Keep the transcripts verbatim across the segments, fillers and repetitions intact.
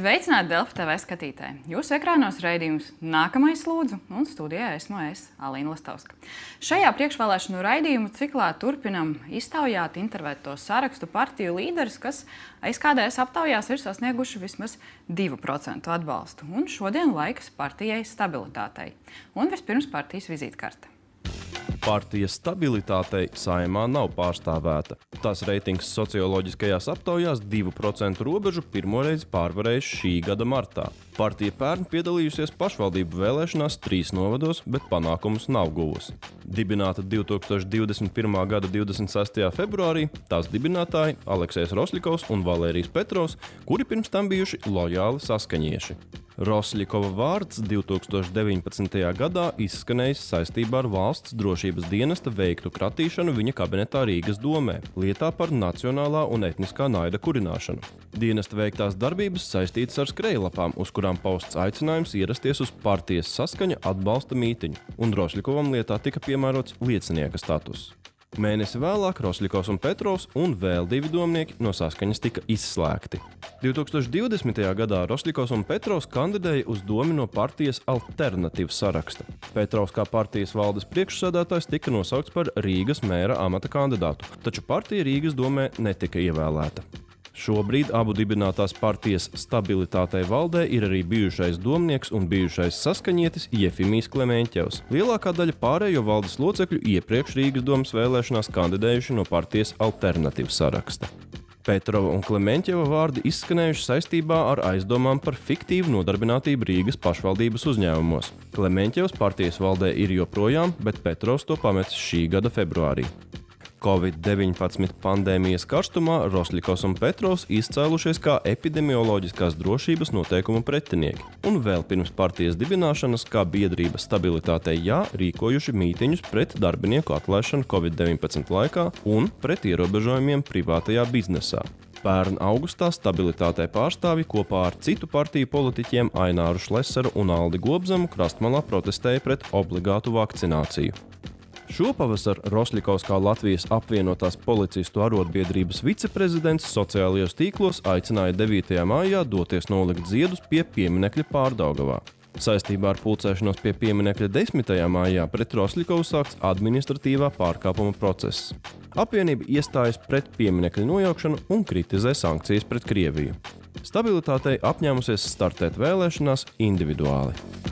Sveicināti Delfi T V skatītāji! Jūsu ekrānos raidījums Nākamais lūdzu, un studijā esmu es, Alīna Lastovska. Šajā priekšvēlēšanu raidījumu ciklā turpinam iztaujāt, intervēt to sarakstu partiju līderus, kas aiz K D S aptaujās ir sasnieguši vismaz divu procentu atbalstu. Un šodien laiks partijai stabilitātei. Un vispirms partijas vizītkarte. Partija stabilitātei Saeimā nav pārstāvēta. Tās reitings socioloģiskajās aptaujās divu procentu robežu pirmoreiz pārvarējis šī gada martā. Partija pērn piedalījusies pašvaldību vēlēšanās trīs novados, bet panākumus nav guvusi. Dibināta divtūkstoš divdesmit pirmā gada divdesmit sestajā februārī, tās dibinātāji Aleksejs Rosļikovs un Valērijs Petrovs, kuri pirms tam bijuši lojāli saskaņieši. Rosļikova vārds divtūkstoš deviņpadsmitajā gadā izskanējis saistībā ar valsts drošības dienesta veiktu kratīšanu viņa kabinetā Rīgas domē, lietā par nacionālā un etniskā naida kurināšanu. Dienesta veiktās darbības saistītas ar skrejlapām, uz kurām pausts aicinājums ierasties uz partijas Saskaņa atbalsta mītiņu, un Rosļikovam lietā tika piemērots liecinieka status. Mēnesi vēlāk Rosļikovs un Petrovs un vēl divi domnieki no Saskaņas tika izslēgti. divtūkstoš divdesmitajā gadā Rosļikovs un Petrovs kandidēja uz domi no partijas Alternatīvas saraksta. Petrovs kā partijas valdes priekšsēdētājs tika nosaukts par Rīgas mēra amata kandidātu, taču partija Rīgas domē netika ievēlēta. Šobrīd abu dibinātās partijas stabilitātei valdē ir arī bijušais domnieks un bijušais saskaņietis Jefimijs Klemeņķevs. Lielākā daļa pārējo valdes locekļu iepriekš Rīgas domas vēlēšanās kandidējuši no partijas Alternatīvas saraksta. Petrova un Klemeņķeva vārdi izskanējuši saistībā ar aizdomām par fiktīvu nodarbinātību Rīgas pašvaldības uzņēmumos. Klemeņķevs partijas valdē ir joprojām, bet Petrovs to pametis šī gada februārī. Covid deviņpadsmit pandēmijas karstumā Rosļikovs un Petrovs izcēlušies kā epidemioloģiskās drošības noteikumu pretinieki, un vēl pirms partijas dibināšanas kā biedrība Stabilitātei jā rīkojuši mītiņus pret darbinieku atlaišanu Covid deviņpadsmit laikā un pret ierobežojumiem privātajā biznesā. Pērn augustā Stabilitātei pārstāvi kopā ar citu partiju politiķiem Aināru Šleseru un Aldi Gobzamu Krastmalā protestēja pret obligātu vakcināciju. Šopavasar Rosļikovs kā Latvijas apvienotās policistu arotbiedrības viceprezidents sociālajos tīklos aicināja devītajā maijā doties nolikt ziedus pie pieminekļa Pārdaugavā. Saistībā ar pulcēšanos pie pieminekļa desmitajā maijā pret Rosļikovu sāks administratīvā pārkāpuma process. Apvienība iestājas pret pieminekļa nojaukšanu un kritizē sankcijas pret Krieviju. Stabilitātei apņēmusies startēt vēlēšanās individuāli.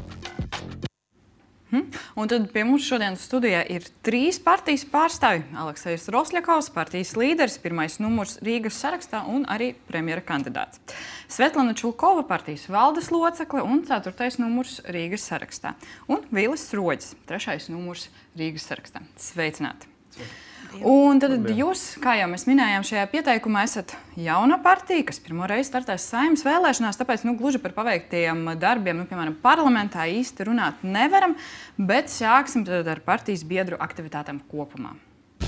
Un tad pie mums šodienas studijā ir trīs partijas pārstāvji. Aleksejs Rosļikovs, partijas līderis, pirmais numurs Rīgas sarakstā un arī premjera kandidāts. Svetlana Čulkova, partijas valdes locekle un ceturtais numurs Rīgas sarakstā. Un Vīlis Roģis, trešais numurs Rīgas sarakstā. Sveicināti! Un tad jūs, kā jau mēs minējām šajā pieteikumā, esat jauna partija, kas pirmoreiz startēs Saeimas vēlēšanās, tāpēc nu, gluži par paveiktiem darbiem, nu, piemēram, parlamentā īsti runāt nevaram, bet sāksim tad ar partijas biedru aktivitātēm kopumā.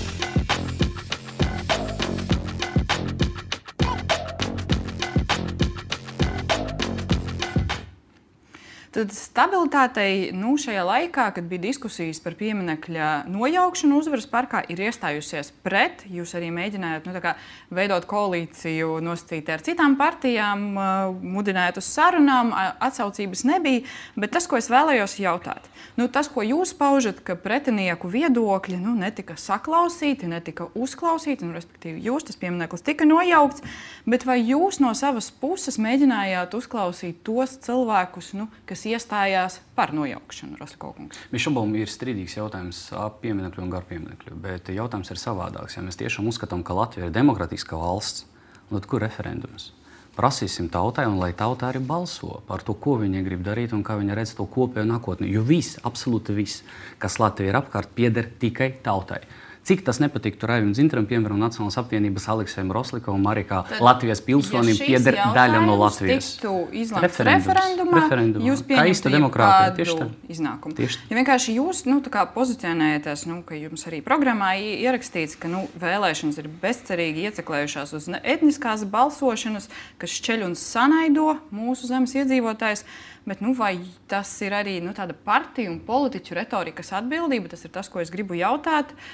Tad stabilitātei nu, šajā laikā, kad bija diskusijas par pieminekļa nojaukšanu Uzvaras parkā, ir iestājusies pret. Jūs arī mēģinājāt nu, tā kā, veidot koalīciju nosacīti ar citām partijām, mudinājāt uz sarunām, atsaucības nebija. Bet tas, ko es vēlējos jautāt, nu, tas, ko jūs paužat, ka pretinieku viedokļi nu, netika saklausīti, netika uzklausīti, nu, respektīvi jūs, tas piemineklis tika nojaukts, bet vai jūs no savas puses mēģinājāt uzklausīt tos cilvēkus, nu, kas iestājās par nojaukšanu, Rosļikovkungs? Mēs šobrīd ir strīdīgs jautājums ap pieminekļu un gar pieminekļu, bet jautājums ir savādāks. Ja mēs tiešām uzskatām, ka Latvija ir demokratiska valsts, tad kur referendums? Prasīsim tautai, un lai tauta arī balso par to, ko viņa grib darīt un kā viņa redz to kopējo nākotni. Jo viss, absolūti viss, kas Latvija ir apkārt, pieder tikai tautai. Cik tas nepatiktu Raivim Dzintaram, piemēram, Nacionālās apvienības Aleksejam Rosļikovam, arī kā tad, Latvijas pilsonim ja pieder daļa no Latvijas. Ja šis jautājums referendumā, referendumā, jūs pieņemtu kādu iznākumu. Tieši ja vienkārši jūs nu, tā kā pozicionējaties, nu, ka jums arī programmā ierakstīts, ka nu, vēlēšanas ir bezcerīgi ieceklējušās uz etniskās balsošanas, kas šķeļ un sanaido mūsu zemes iedzīvotājs. Bet nu, vai tas ir arī nu, tāda partiju un politiķu retorikas atbildība? Tas ir tas, ko es gribu jautāt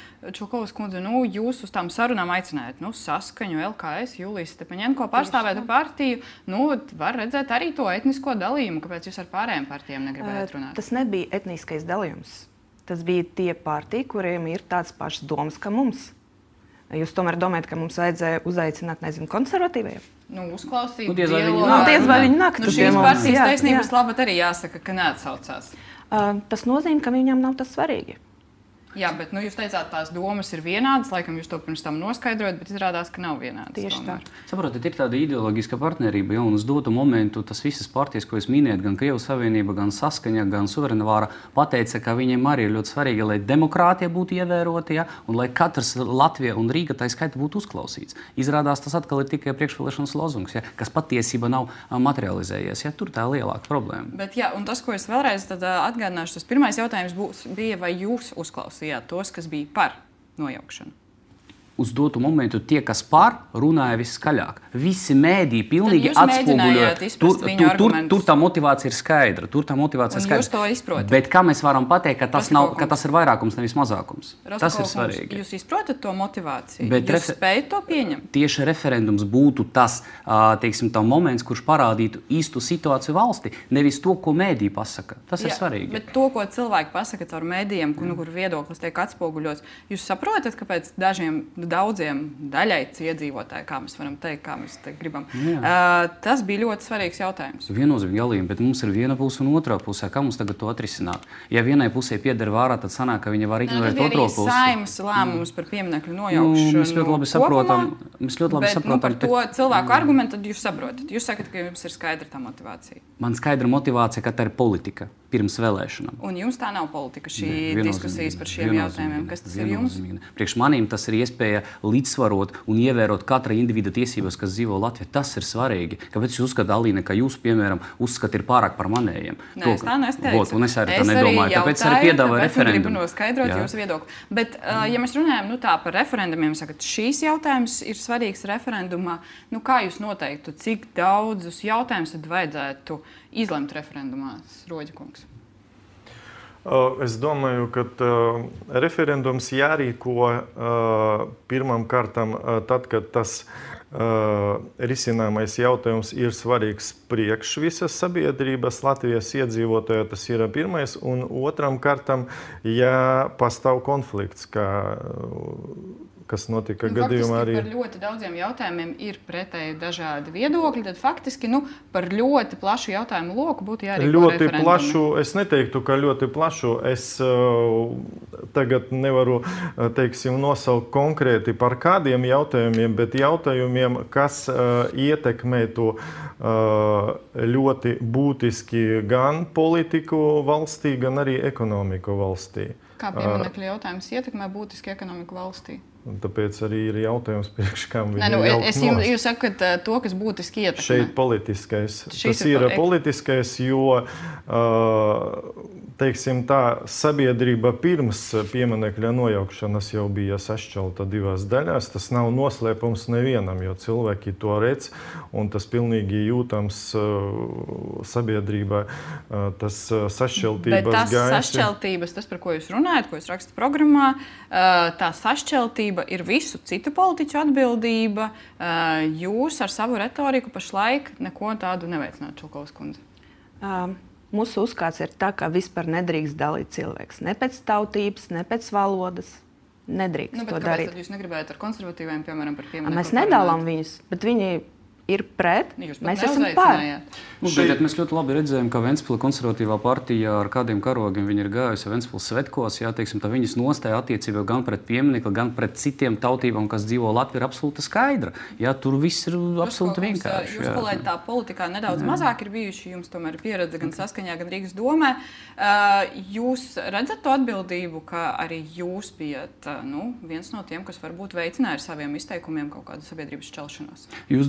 Čulkovas kundze, nu, jūs uz tām sarunām aicinājāt, nu, Saskaņu, L K S, Julijas Stepaņenko pārstāvētu partiju, nu, var redzēt arī to etnisko dalījumu, kāpēc jūs ar pārējiem partijiem negribējāt runāt? Tas nebija etniskais dalījums. Tas bija tie partiji, kuriem ir tāds pašs domas, kā mums. Jūs tomēr domājat, ka mums vajadzēja uzaicināt, nezinu, konservatīvajiem? Nu, uzklausīt, nu, diez vai viņi dialogu. nāk. Nu, diez vai viņi nāk. Nu, šīs partijas taisnības labāk arī jāsaka, ka neatsaucās. Uh, tas nozīmē, ka viņam nav tas svarīgi. Jā, bet nu, jūs teicāt, tās domas ir vienādas, laikam jūs to pirms tam noskaidrojat, bet izrādās, ka nav vienādas. Tieši tā. Saprotiet, ir tāda ideoloģiska partnerība, ja, un uz dotu momentu tas visas partijas, ko jūs minējat, gan Krievijas Savienība, gan Saskaņa, gan Suverēnvāra, pateica, ka viņiem arī ir ļoti svarīgi, lai demokrātija būtu ievērota, ja, un lai katrs Latvija un Rīga tā skaita būtu uzklausīts. Izrādās, tas atkal ir tikai priekšvēlēšanas lozungs, ja, kas patiesībā nav materializējies. Ja, tur tā ir lielāka problēma. Bet, jā, un tas, ko es vēlreiz tad, uh, atgādināšu, tas pirmais jautājums būs, bija, vai jūs uzklausījāt tos, kas bija par nojaukšanu? Uz dotu momentu tie, kas par, runāja viskaļāk. Visi mēdī pilnīgi Tad jūs mēģinājāt atspoguļoja. izprast Tur, viņu tur, tur, argumentus. tur tā motivācija ir skaidra. Tur tā motivācija ir Un skaidra. jūs to izprotat? Bet kā mēs varam pateikt, ka tas, nav, Rostakov ka tas ir vairākums, nevis mazākums? Rostakov Tas ir kungs, svarīgi. Jūs izprotat to motivāciju? Bet jūs refe- spējat to pieņemt? Tieši referendums būtu tas, ā, teiksim, tā moments, kurš parādītu īstu situāciju valstī, nevis to, ko mēdī pasaka. Tas ir Jā, svarīgi. Bet to, ko cilvēki pasaka caur mēdījiem, kur, nu, kur viedoklis tiek atspoguļots, jūs saprotat, ka pēc dažiem, daudziem daļai iedzīvotāji, kā mēs varam teikt, kā mēs te gribam, uh, tas bija ļoti svarīgs jautājums. Viennozīmīgi, galīgi, bet mums ir viena puse un otrā pusē. Kā mums tagad to atrisināt? Ja vienai pusē pieder vārā, tad sanāk, ka viņa var Nē, tas ignorēt bija otro arī pusi. Saeimas lēmums par pieminekļu Nu, nojaukšanu. mēs ļoti labi saprotam. kopumā, Mēs ļoti labi bet, saprotam. Nu, par to te- cilvēku argumentu tad jūs saprotat. Jūs sakat, ka jums ir skaidra tā motivācija. Man skaidra motivācija, ka tā ir politika pirms vēlēšanām. Un jums tā nav politika, šī Nē, viennozīmīgi diskusijas ne, par šiem viennozīmīgi jautājumiem. ne, Kas tas ir jums? viennozīmīgi ne. Priekš manīm tas ir iespēja līdzsvarot un ievērot katra individa tiesības, kas dzīvo Latvijā. Tas ir svarīgi. Kāpēc jūs uzskatāt, Alīna, ka jūs, piemēram, uzskatāt ir pārāk par manējiem? Nē, es tā nesteicu. Vot, un es arī tā nedomāju. Tāpēc arī piedāvāju referendumu. Gribu noskaidrot Jā. jūsu viedokli. Bet, uh, ja mēs runājam nu, tā, par referendumiem, sakat, šīs jautājums ir svarīgs referendumā. Nu, kā jūs noteiktu, cik daudzus jautājumus tad vajadzētu izlemt referendumā, Roģa kungs? Es domāju, ka uh, referendums jārīko uh, pirmām kārtām uh, tad, kad tas uh, risināmais jautājums ir svarīgs priekš visas sabiedrības, Latvijas iedzīvotāju. Tas ir pirmais. Un otram kārtām, ja pastāv konflikts, kā, kas notika Nu, gadījumā arī. Par ļoti daudziem jautājumiem ir pretēji dažādi viedokļi. Tad faktiski nu, par ļoti plašu jautājumu loku būtu jārīko Ļoti referendumi. plašu, es neteiktu, ka ļoti plašu. Es uh, tagad nevaru uh, teiksim, nosaukt konkrēti par kādiem jautājumiem, bet jautājumiem, kas uh, ietekmētu uh, ļoti būtiski gan politiku valstī, gan arī ekonomiku valstī. Kā pieminekļu jautājums ietekmē būtiski ekonomiku valstī? Un tāpēc arī ir jautājums, priekš kam Nē, viņi nu, jaukt es jums, nost. jūs sakat uh, to, kas būtiski ietekmē. Šeit politiskais. Šis Tas ir ir pa- politiskais, jo uh, teiksim, tā sabiedrība pirms pieminekļa nojaukšanas jau bija sašķelta divās daļās. Tas nav noslēpums nevienam, jo cilvēki to redz, un tas pilnīgi jūtams uh, sabiedrībā. Uh, tas uh, sašķeltības Bet tas gaisi. sašķeltības, tas, par ko jūs runājat, ko jūs rakstat programmā, uh, tā sašķeltība ir visu citu politiķu atbildība. Uh, jūs ar savu retoriku pašlaik neko tādu neveicināt, Čulkovas kundze. Uh, mūsu uzskats ir tā, ka vispār nedrīkst dalīt cilvēks. Ne pēc tautības, ne pēc valodas. Nedrīkst Nu, to bet kāpēc darīt. tad jūs negribējat ar konservatīviem, piemēram, par pieminekli? Mēs nedalām viņus, bet viņi ir pret. Jūs pat Mēs esam par. neuzaicinājāt. Nu, bet, mēs ļoti labi redzējām, ka Ventspils konservatīvā partija ar kādiem karogiem ir gājusi Ventspils svētkos. Jā, teiksim, tā viņas nostāja attiecībā gan pret pieminekli, gan pret citiem tautībām, kas dzīvo Latvijā, ir absolūti skaidra. Jā, tur viss ir absolūti vienkārši. Jūs, jā. kolēģi, tā politikā nedaudz jā. mazāk ir bijuši. Jums tomēr ir pieredze gan Saskaņā, gan Rīgas domē. Uh, jūs redzat to atbildību, ka arī jūs bijat uh, nu, viens no tiem, kas varbūt veicināja ar saviem izteikumiem kaut kādu sabiedrības šķelšanos? Jūs domājat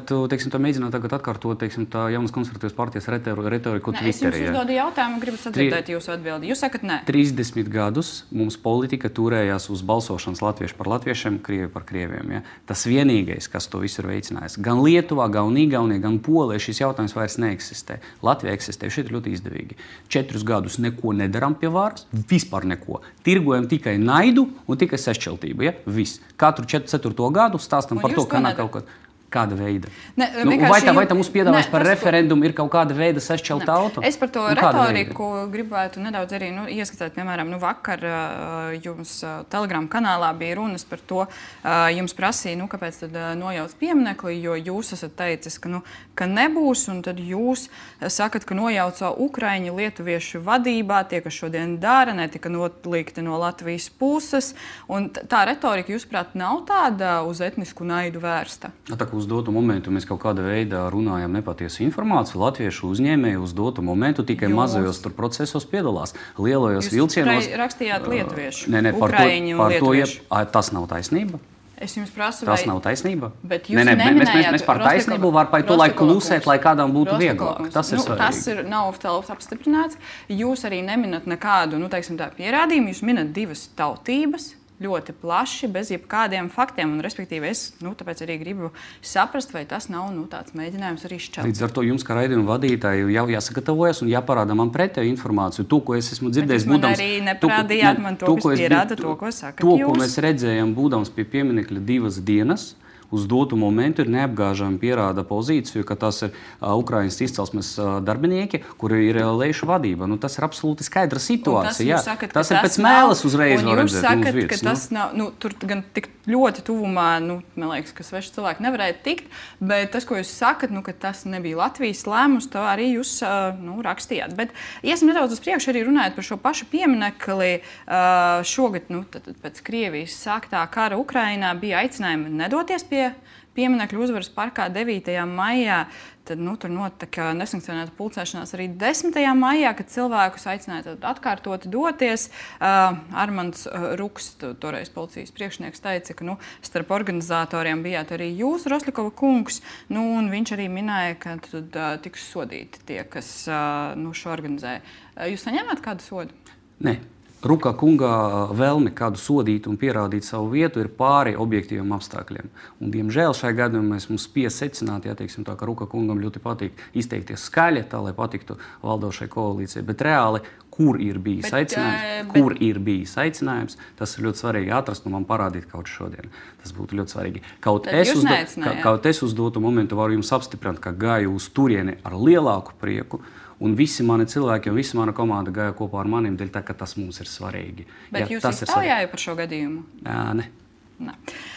gribētu, teiksim, tā mēģināt tagad atkārtot, teiksim, tā jaunas konservatīvas partijas retoriku Twitterī. Es jums uzdodu jautājumu, gribu sadzirdēt jūsu atbildi. Jūs sakat nē. trīsdesmit gadus mums politika turējās uz balsošanas latviešu par latviešiem, krievi par krieviem. Ja? Tas vienīgais, kas to visu ir veicinājis. Gan Lietuvā, gan Igaunijā, gan Polijā šis jautājums vairs neeksistē. Latvija eksistē, šeit ir ļoti izdevīgi. Četrus gadus neko nedaram pie varas, vispār neko. Tirgojam tikai naidu un tikai sašķeltību. Ja? Viss. Katru ceturto gadu stāstam par to, ka nav kaut kas. Kāda veida? Ne, nu, vai tā, vai tā jū... mums piedāvājas par ne, referendumu, ir kaut kāda veida sašķelt tautu? Es par to nu, retoriku gribētu nedaudz arī nu, ieskatīt. Piemēram, nu, vakar uh, jums uh, Telegram kanālā bija runas par to, uh, jums prasīja, nu, kāpēc tad uh, nojauc pieminekli, jo jūs esat teicis, ka, nu, ka nebūs, un tad jūs sakat, ka nojauca Ukraiņu lietuviešu vadībā, tie, kas šodien dara, netika notlikti no Latvijas puses, un tā retorika, jūsuprāt, nav tāda uz etnisku naidu vērsta? Tā, uz dotu momentu mēs kaut kādā veidā runājam nepatiesu informāciju. Latviešu uzņēmēji uz dotu momentu tikai Jūs... mazajos tur procesos piedalās. Lielajos vilcienos. Jūs rakstījāt lietuviešu, nē, nē, par Ukraiņu to, par lietuviešu. To, ja, tas nav taisnība. Es jums prasu, tas vai... nav taisnība. Bet jūs nē, nē, mēs, mēs, mēs par Rostikova, taisnību var par to, lai klusēt, lai kādam būtu Rostikova, vieglāk. Tas ir nu, svarīgi. Tas ir nav oficiāli apstiprināts. Jūs arī neminat nekādu, nu, teiksim tā, pierādījumu. Jūs minat divas tautības. Ļoti plaši, bez jebkādiem faktiem. Un, respektīvi, es nu, tāpēc arī gribu saprast, vai tas nav nu, tāds mēģinājums arī šķelt. Līdz ar to jums, kā raidījuma vadītājai, jau jāsagatavojas un jāparāda man pretēju informāciju. To, ko es esmu dzirdējis, būdams... Man arī neparādījāt man to, kas pierāda to, ko sakat to, jūs. To, ko mēs redzējām, būdams pie pieminekļa divas dienas, uz dotu momentu ir neapgāžami pierāda pozīciju, ka tas ir uh, Ukrainas izcelsmes uh, darbinieki, kuri ir uh, lejušu vadība. Nu, tas ir absolūti skaidra situācija. Tas, sakat, tas ir pēc mēles uzreiz var redzēt. Jūs sakat, vietas, ka tas nav, nu, tur gan tik ļoti tuvumā, nu, man liekas, ka sveši cilvēki nevarēja tikt, bet tas, ko jūs sakat, nu, ka tas nebija Latvijas lēmums, to arī jūs uh, nu, rakstījāt. Bet iesim nedaudz uz priekšu arī runājot par šo pašu pieminekli. Uh, šogad, nu, tad, tad pēc Krievijas sāktā kara Ukrainā bija aicinājumi nedoties pie pieminekļu uzvaras parkā devītajā maijā. Tad nu, tur notika nesankcionēta pulcēšanās arī desmitajā maijā, kad cilvēkus aicināja atkārtoti doties. Uh, Armands Ruks, toreiz policijas priekšnieks, teica, ka nu, starp organizatoriem bijāt arī jūs, Rostikova kungs, nu, un viņš arī minēja, ka tad uh, tiks sodīti tie, kas uh, nu, šo organizēja. Uh, jūs saņēmāt kādu sodu? Nē. Ruka kunga vēlme kādu sodīt un pierādīt savu vietu ir pāri objektīviem apstākļiem. Un, diemžēl šajā gadījumā mēs mums spiest secināt, ja, teiksim, tā, ka Ruka kungam ļoti patīk izteikties skaļi, tā, lai patiktu valdošai koalīcijai. Bet reāli, kur ir bijis bet, aicinājums, bet... kur ir bijis aicinājums, tas ir ļoti svarīgi atrast un man parādīt kaut šodien. Tas būtu ļoti svarīgi. Kaut es, uz, ka, kaut es uz dotu momentu varu jums apstiprināt, ka gāju uz turieni ar lielāku prieku. Un visi mani cilvēki un visa mana komanda gāja kopā ar maniem, dēļ tā, ka tas mums ir svarīgi. Bet ja, jūs iztaujājāt par šo gadījumu? Jā, ne. ne.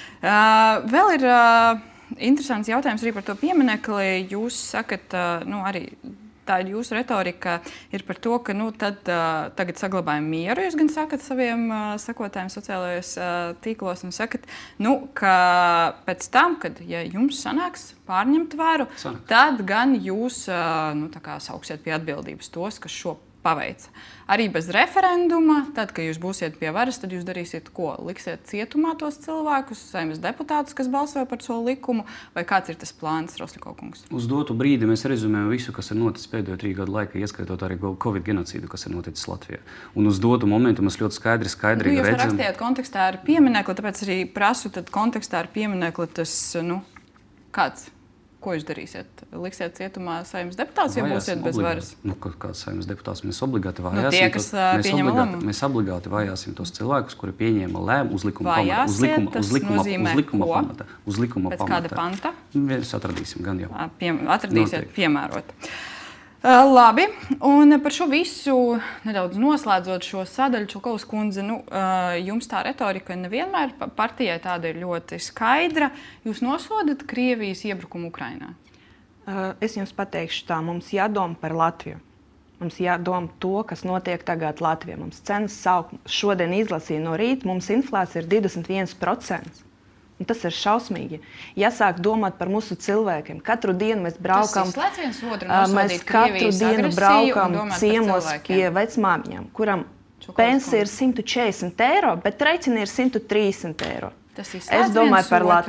Uh, vēl ir uh, interesants jautājums arī par to pieminekli. Jūs sakat, uh, nu arī tā jūsu retorika ir par to, ka nu, tad, uh, tagad saglabājam mieru. Jūs gan sakat saviem uh, sekotājiem sociālajos uh, tīklos un sakat, nu, ka pēc tam, kad ja jums sanāks pārņemt varu, Sanāk. tad gan jūs uh, nu, tā kā sauksiet pie atbildības tos, kas šo paveica. Arī bez referenduma, tad, kad jūs būsiet pie varas, tad jūs darīsiet ko? Liksiet cietumā tos cilvēkus, saimnes deputātus, kas balsoja par šo likumu, vai kāds ir tas plāns, Rostikova kungs? Uz dotu brīdi mēs rezumējam visu, kas ir noticis pēdējo trīs gadu laikā, ieskaitot arī Covid genocīdu, kas ir noticis Latvijā. Un uz dotu momentu mēs ļoti skaidri, skaidri nu, jūs redzam. Jūs rakstījāt kontekstā ar pieminekli, tāpēc arī prasu, tad kontekstā ar pieminekli tas, nu, kāds? Ko jūs darīsiet? Liksiet cietumā saimnes deputātus, ja būsiet bez varas? Nu, kāds saimnes deputāts mēs obligāti vajāsim. Nu, tie, kas tos, mēs, pieņem obligāti, lēmumu? mēs obligāti vajāsim tos cilvēkus, kuri pieņēma lēmumu uz likuma pamata. Uz likuma, tas uz likuma, nozīmē uz likuma ko? pamata. Uz likuma Pēc pamata. kāda panta? Mēs atradīsim gan jau. Pie, atradīsiet Noteikti. Piemērot. Uh, labi, un par šo visu, nedaudz noslēdzot šo sadaļu, Čulkovas kundze, nu, uh, jums tā retorika nevienmēr partijai tāda ir ļoti skaidra. Jūs nosodat Krievijas iebrukumu Ukrainā? Uh, es jums pateikšu tā, mums jādomā par Latviju. Mums jādomā to, kas notiek tagad Latvijā. Mums cenas sauk, šodien izlasīja no rīta, mums inflācija ir divdesmit viens procents. Un tas ir šausmīgi. Jāsāk domāt par mūsu cilvēkiem. Katru dienu mēs braukam, mēs katru dienu braukam ciemos pie vecmāmiņām, kuram pensija ir simt četrdesmit eiro, bet rēķini ir simt trīsdesmit eiro. Es domāju par Latviju.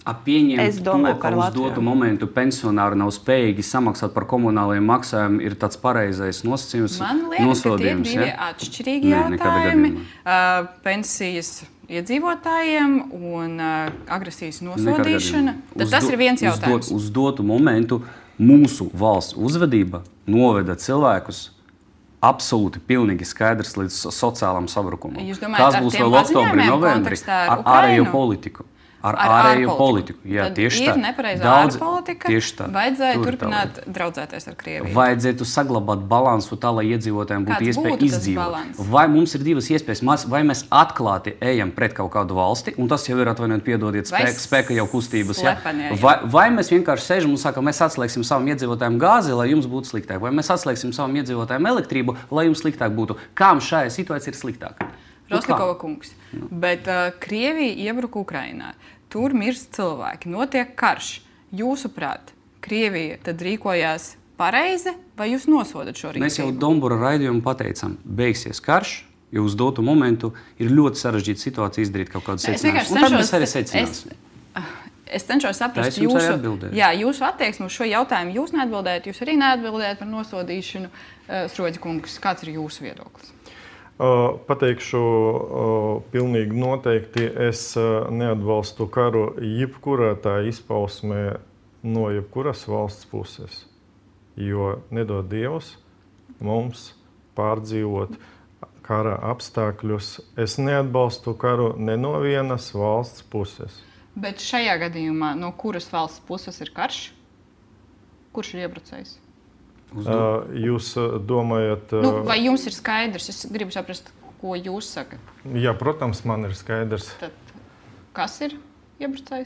Pieņemt to, ka uz dotu momentu pensionāri nav spējīgi samaksāt par komunālajiem maksājumiem, ir tāds pareizais nosacījums. Man liekas, ka tie ir divi ja? atšķirīgi Nē, jautājumi. Uh, pensijas iedzīvotājiem un uh, agresijas nosodīšana. Tad tas do, ir viens jautājums. Uz, do, uz dotu momentu mūsu valsts uzvedība noveda cilvēkus absolūti pilnīgi skaidrs līdz sociālam sabrukumam. Kas būs vēl oktobrī, novembrī ar ārējo politiku? Ar, ar ārējo politiku. politiku. Jā, Tad tieši ir tā. nepareiza Daudz, ārpolitika. Tā. Vajadzēja Tur turpināt tā. draudzēties ar Krieviju. Vajadzētu saglabāt balansu tā, lai iedzīvotājiem būtu Kāds iespēja būtu izdzīvot. Vai mums ir divas iespējas? Vai mēs atklāti ejam pret kaut kādu valsti, un tas jau ir atvainojiet, piedodiet, spēka, spēka jau kustības. Ja? Vai, vai mēs vienkārši sēžam un sakam, mēs atslēgsim savam iedzīvotājiem gāzi, lai jums būtu sliktāk? Vai mēs atslēgsim savam iedzīvotājiem elektrību, lai jums sliktāk būtu? Kām šajā situācijā ir sliktāk? Roslikova kungs, nu. bet uh, Krievija iebruka Ukrainā. Tur mirst cilvēki, notiek karš. Jūsuprāt, Krievija tad rīkojās pareizi, vai jūs nosodat šo rīcību? Mēs jau Dombura raidījumu pateicām, beigsies karš, jo uz dotu momentu ir ļoti sarežģīta situācija izdarīt kaut kādu secinājumu. Un tad mēs arī secināsim. Es, es cenšos saprast jūsu, jā, jūsu attieksmi uz šo jautājumu. Jūs neatbildējat, jūs arī neatbildējat par nosodīšanu. Uh, Sroģa kungs, kāds ir jūsu viedoklis? Uh, pateikšu, uh, pilnīgi noteikti es uh, neatbalstu karu jebkurā tā izpausmē no jebkuras valsts puses. Jo nedod Dievs mums pārdzīvot kara apstākļus. Es neatbalstu karu ne no vienas valsts puses. Bet šajā gadījumā no kuras valsts puses ir karš? Kurš ir iebrucējis? Uh, jūs domājat... Uh, nu, vai jums ir skaidrs? Es gribu saprast, ko jūs sakat. Jā, protams, man ir skaidrs. Tad kas ir iebrucējis?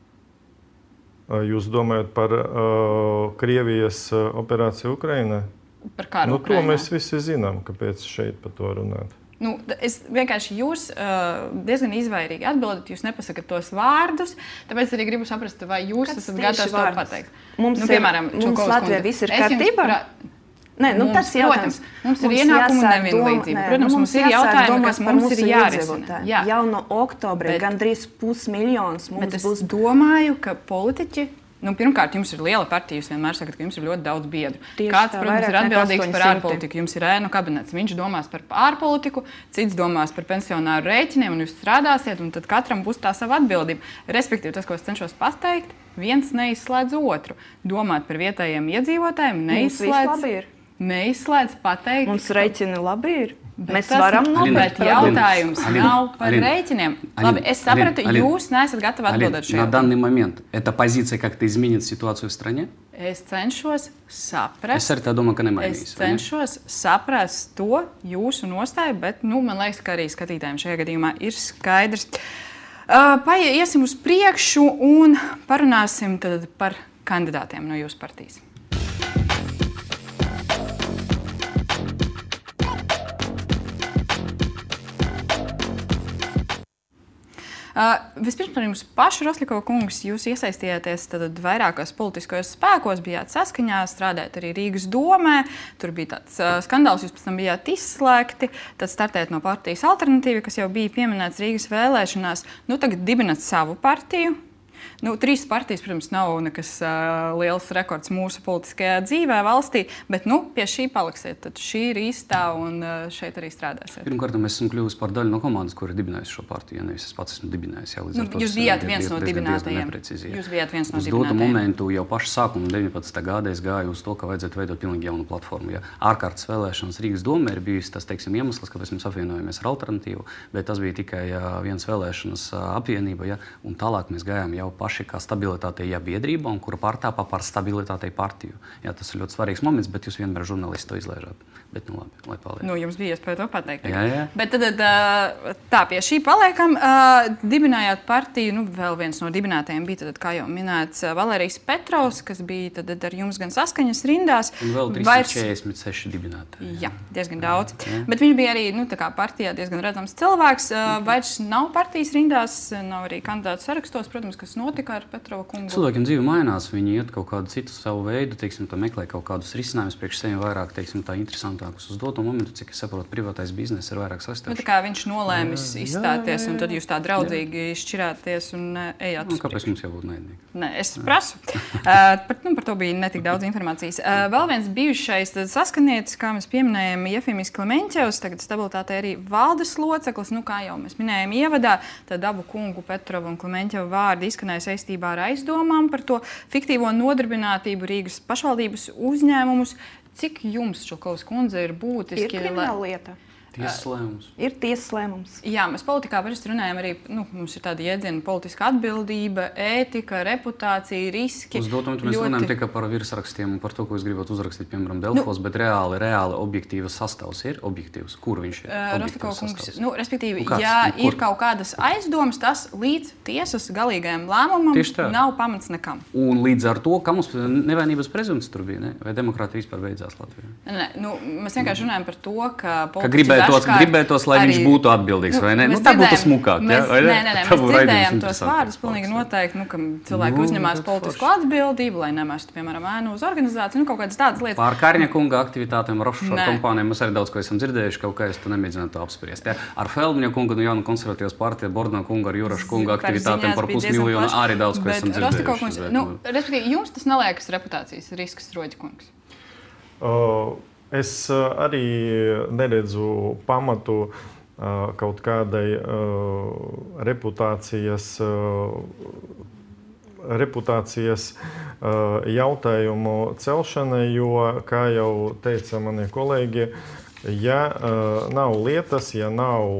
Uh, jūs domājat par uh, Krievijas uh, operāciju Ukrainā? Par karu nu, Ukrainā. To mēs visi zinām, kāpēc šeit par to runāt. Nu, es vienkārši jūs uh, diezgan izvairīgi atbildat, jūs nepasakat tos vārdus, tāpēc arī gribu saprast, vai jūs Kāds esat gatavs to pateikt. Mums, nu, piemēram, ir, mums Latvijā viss ir kārtībā? Pra... Nē, nu, mums, tas jautājums. Protams, mums ir ienākumu nevienlīdzība. Protams, nu, mums ir jautājumi, kas mums ir jārisina. Jā. Jau no oktobra bet, gandrīz pusmiljons mums bet būs. Es domāju, ka politiķi... Nu, pirmkārt, jums ir liela partija. Jūs vienmēr sakat, ka jums ir ļoti daudz biedru. Tieši Kāds, tā, protams, ir atbildīgs par astoņsimt. ārpolitiku? Jums ir ēnu kabinets. Viņš domās par ārpolitiku, cits domās par pensionāru rēķiniem, un jūs strādāsiet, un tad katram būs tā sava atbildība. Respektīvi, tas, ko es cenšos pateikt, viens neizslēdz otru. Domāt par vietējiem iedzīvotājiem, neizslēdz, neizslēdz pateikt. Mums rēķini labi ir. Bet Mēs tas, varam nopēt jautājums Алина, nav par Алина, rēķiniem. Алина, Labi, es sapratu, Алина, jūs neesat gatavi atbildēt šo На jautājumu. данный момент эта позиция как-то изменит ситуацию в стране? Es cenšos saprast. Es arī tā domāju, ka nemainīs. Es cenšos saprast to jūsu nostāju, bet nu, man liekas, ka arī skatītājiem šajā gadījumā ir skaidrs. Uh, Paiesim uz priekšu un parunāsim tad par kandidātiem no jūsu partijas. Uh, vispirms par jums pašu, Roslikova kungs, jūs iesaistījāties tad vairākos politiskajos spēkos, bijāt saskaņā, strādājāt arī Rīgas domē, tur bija tāds uh, skandāls, jūs pēc tam bijāt izslēgti, tad startējāt no partijas Alternatīva, kas jau bija pieminēts Rīgas vēlēšanās, nu tagad dibināt savu partiju. Nu, trīs partijas, protams, nav nekas uh, liels rekords mūsu politiskajā dzīvē valstī, bet nu, pie šī paliksiet. Tad šī ir īstā un uh, šeit arī strādāsiet. Pirmkārt, mēs esam kļuvusi par daļu no komandas, kur ir dibinājusi šo partiju. Ja nevis es pats esmu dibinājis. Jā, nu, jūs bijāt viens no dibinātajiem. Jūs bijāt viens no dibinātajiem. Uz dotu momentu jau pašu sākumu deviņpadsmitā gadā es gāju uz to, ka vajadzētu veidot pilnīgi jaunu platformu. Ja ārkārtas vēlēšanas Rīgas domē ir bijis tas, teiksim, iemesls, kāpēc mēs apvienojamies ar Alternatīvu, bet tas bija tikai ja, viens vēlēšanas apvienība, ja, un tālāk mēs gājām jau paši kā stabilitātei ja, biedrība, un kura pārtāpā par stabilitātei partiju. Jā, tas ir ļoti svarīgs moments, bet jūs vienmēr žurnālisti to izlaižat. Bet, nu labi, lai paliek. Nu, jums bija iespēja to pateikt. Jā, jā. Bet tad tā, pie šī paliekam. Dibinājāt partiju, nu, vēl viens no dibinātajiem bija, tad, kā jau minēts, Valērijas Petrovs, kas bija tad ar jums gan saskaņas rindās. Un vēl trīssimt četrdesmit seši dibinātāji. Jā, diezgan daudz. Jā. Bet viņš bija arī, nu, tā kā partijā diezgan redzams cilvēks. Vairs nav partijas rindās, nav arī kandidātu sarakstos, protams, kas notika ar Petrova kungu? Cilvēkiem dzīve mainās, viņi iet kaut kādu citu savu veidu, teiksim, tā meklē kaut kādus risinājumus priekš sevi vairāk, teiksim, tā interesantākus uz doto momentu, cik es saprotu, privātais bizness ir vairāk sastāvs. Nu, tā kā viņš nolēmis jā, izstāties, jā, jā, jā. Un tad jūs tā draudzīgi jā. Šķirāties un ejāt uz nu, kāpēc mums jābūt naidnīgi? Nē, es prasu. uh, par, nu, par to bija netik daudz informācijas. Uh, vēl viens bijušais saskanietis, kā mēs pieminējam, Jefimis Klemenķevs, tagad stabilitātei arī valdes loceklis, nu, kā jau mēs minējām ievadā, tad abu kungu Petrova un Klemenķeva vārdi izskanēja saistībā ar aizdomām par to fiktīvo nodarbinātību Rīgas pašvaldības uzņēmumus. Cik jums, Čulkovas kundze, ir būtiski? Ir krimināla lieta. Tiesas lēmums. Ir tiesas lēmums. Jā, mēs politikā parasti runājam arī, nu, mums ir tāda jēdziena politiska atbildība, ētika, reputācija, riski. Uz doto mēs ļoti... runājam tikai par virsrakstiem un par to, ko jūs gribat uzrakstīt, piemēram, Delfos, nu, bet reāli, reāli objektīvas sastāvs ir objektīvs. Kur viņš ir? Uh, Rostakova kungs, nu, respektīvi, ja ir kaut kādas aizdomas, tas līdz tiesas galīgajam lēmumam nav pamats nekam. Un līdz ar to, ka mums nevainības prezumpts tur bija, ne? Vai demokrātija vispār beidzās Latvijā? Nē, nu, mēs vienkārši runājam par to, ka Tos, gribētos, lai arī, viņš būtu atbildīgs, vai ne? Nu, tā būtu smukāk, mēs, ja? Nē, nē, nē, mēs dzirdējām tos vārdus pilnīgi noteikti, nu, ka cilvēki nu, uzņemās politisku atbildību, lai nemestu, piemēram, ēnu uz organizāciju, nu, kaut kādas tādas lietas. Pār Kārņa kunga aktivitātēm, Roššoru kompānijām mēs arī daudz ko esam dzirdējuši, kaut kā es to nemēģinātu to apspriest. Ja? Ar Feldmaņa kunga, nu, Jaunu konservatīvas partija, Bordona kunga, ar Jurašu kunga aktivitātēm par pusmiljonu arī daudz ko esam dzirdējuši. Nu, respektīvi, jums tas neliekas reputācijas risks, Roģa kungs? Es arī neredzu pamatu uh, kaut kādai uh, reputācijas, uh, reputācijas uh, jautājumu celšanai, jo, kā jau teica mani kolēģi, ja uh, nav lietas, ja nav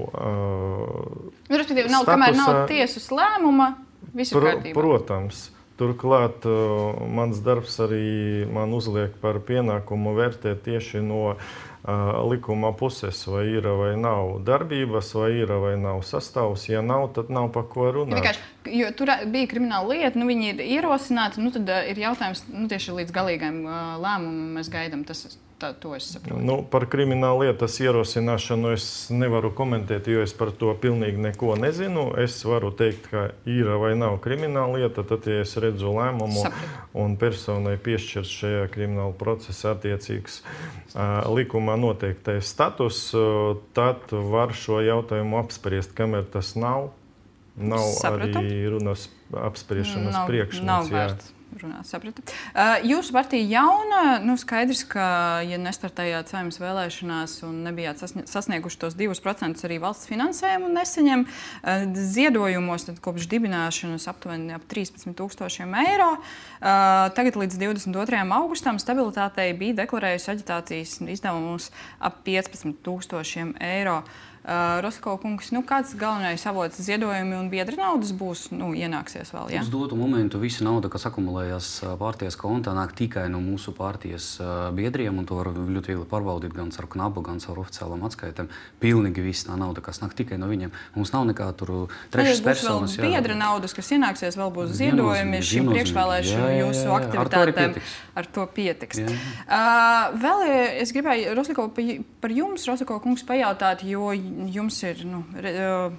uh, respektīvi, nav, kamēr nav tiesas lēmuma, viss ir kārtībā. Protams. Turklāt mans darbs arī man uzliek par pienākumu vērtēt tieši no uh, likuma puses, vai ir vai nav darbības, vai ir vai nav sastāvs. Ja nav, tad nav par ko runāt. Ja jo tur bija krimināla lieta, nu, viņi ir ierosināti, nu, tad ir jautājums, nu, tieši līdz galīgajam uh, lēmumam mēs gaidām. Tas, tā, to es saprotu. Nu, par krimināla lietas ierosināšanu es nevaru komentēt, jo es par to pilnīgi neko nezinu. Es varu teikt, ka ir vai nav krimināla lieta, tad, ja es redzu lēmumu Sapratu. Un personai piešķirt šajā krimināla procesā attiecīgs uh, likumā noteiktais status, uh, tad var šo jautājumu apspriest, kamēr tas nav. Nav Sapratu. Arī runas apspriešanas nav, priekšnots. Nav vērts runāt, sapratu. Uh, jūsu partija jauna, nu skaidrs, ka, ja nestartējāt Saeimas vēlēšanās un nebijāt sasnieguši tos divus procentus arī valsts finansējumu nesaņem, uh, ziedojumos tad kopš dibināšanas aptuveni ap trīspadsmit tūkstošiem eiro. Uh, tagad līdz divdesmit otrajam augustam stabilitātei bija deklarējusi aģitācijas izdevumus ap piecpadsmit tūkstošiem eiro. Uh, Rostakova kungs, nu, kāds galvenais avots ziedojumi un biedra naudas būs, nu, ienāksies vēl, ja? Uz dotu momentu visa nauda, kas akumulējas partijas kontā, nāk tikai no mūsu partijas biedriem, un to var ļoti viegli pārbaudīt gan ar knapu, gan ar oficiālām atskaitēm. Pilnīgi viss tā nauda, kas nāk tikai no viņiem. Mums nav nekā tur trešas personas. Būs vēl biedra naudas, kas ienāksies, vēl būs ziedojumi šīm priekšvēlēšanu jūsu aktivitātēm. Ar to pietiks. Uh, vēl es gribēju Rostakova par jums, Rostakova kungs, pajautāt, jo jums ir nu, re,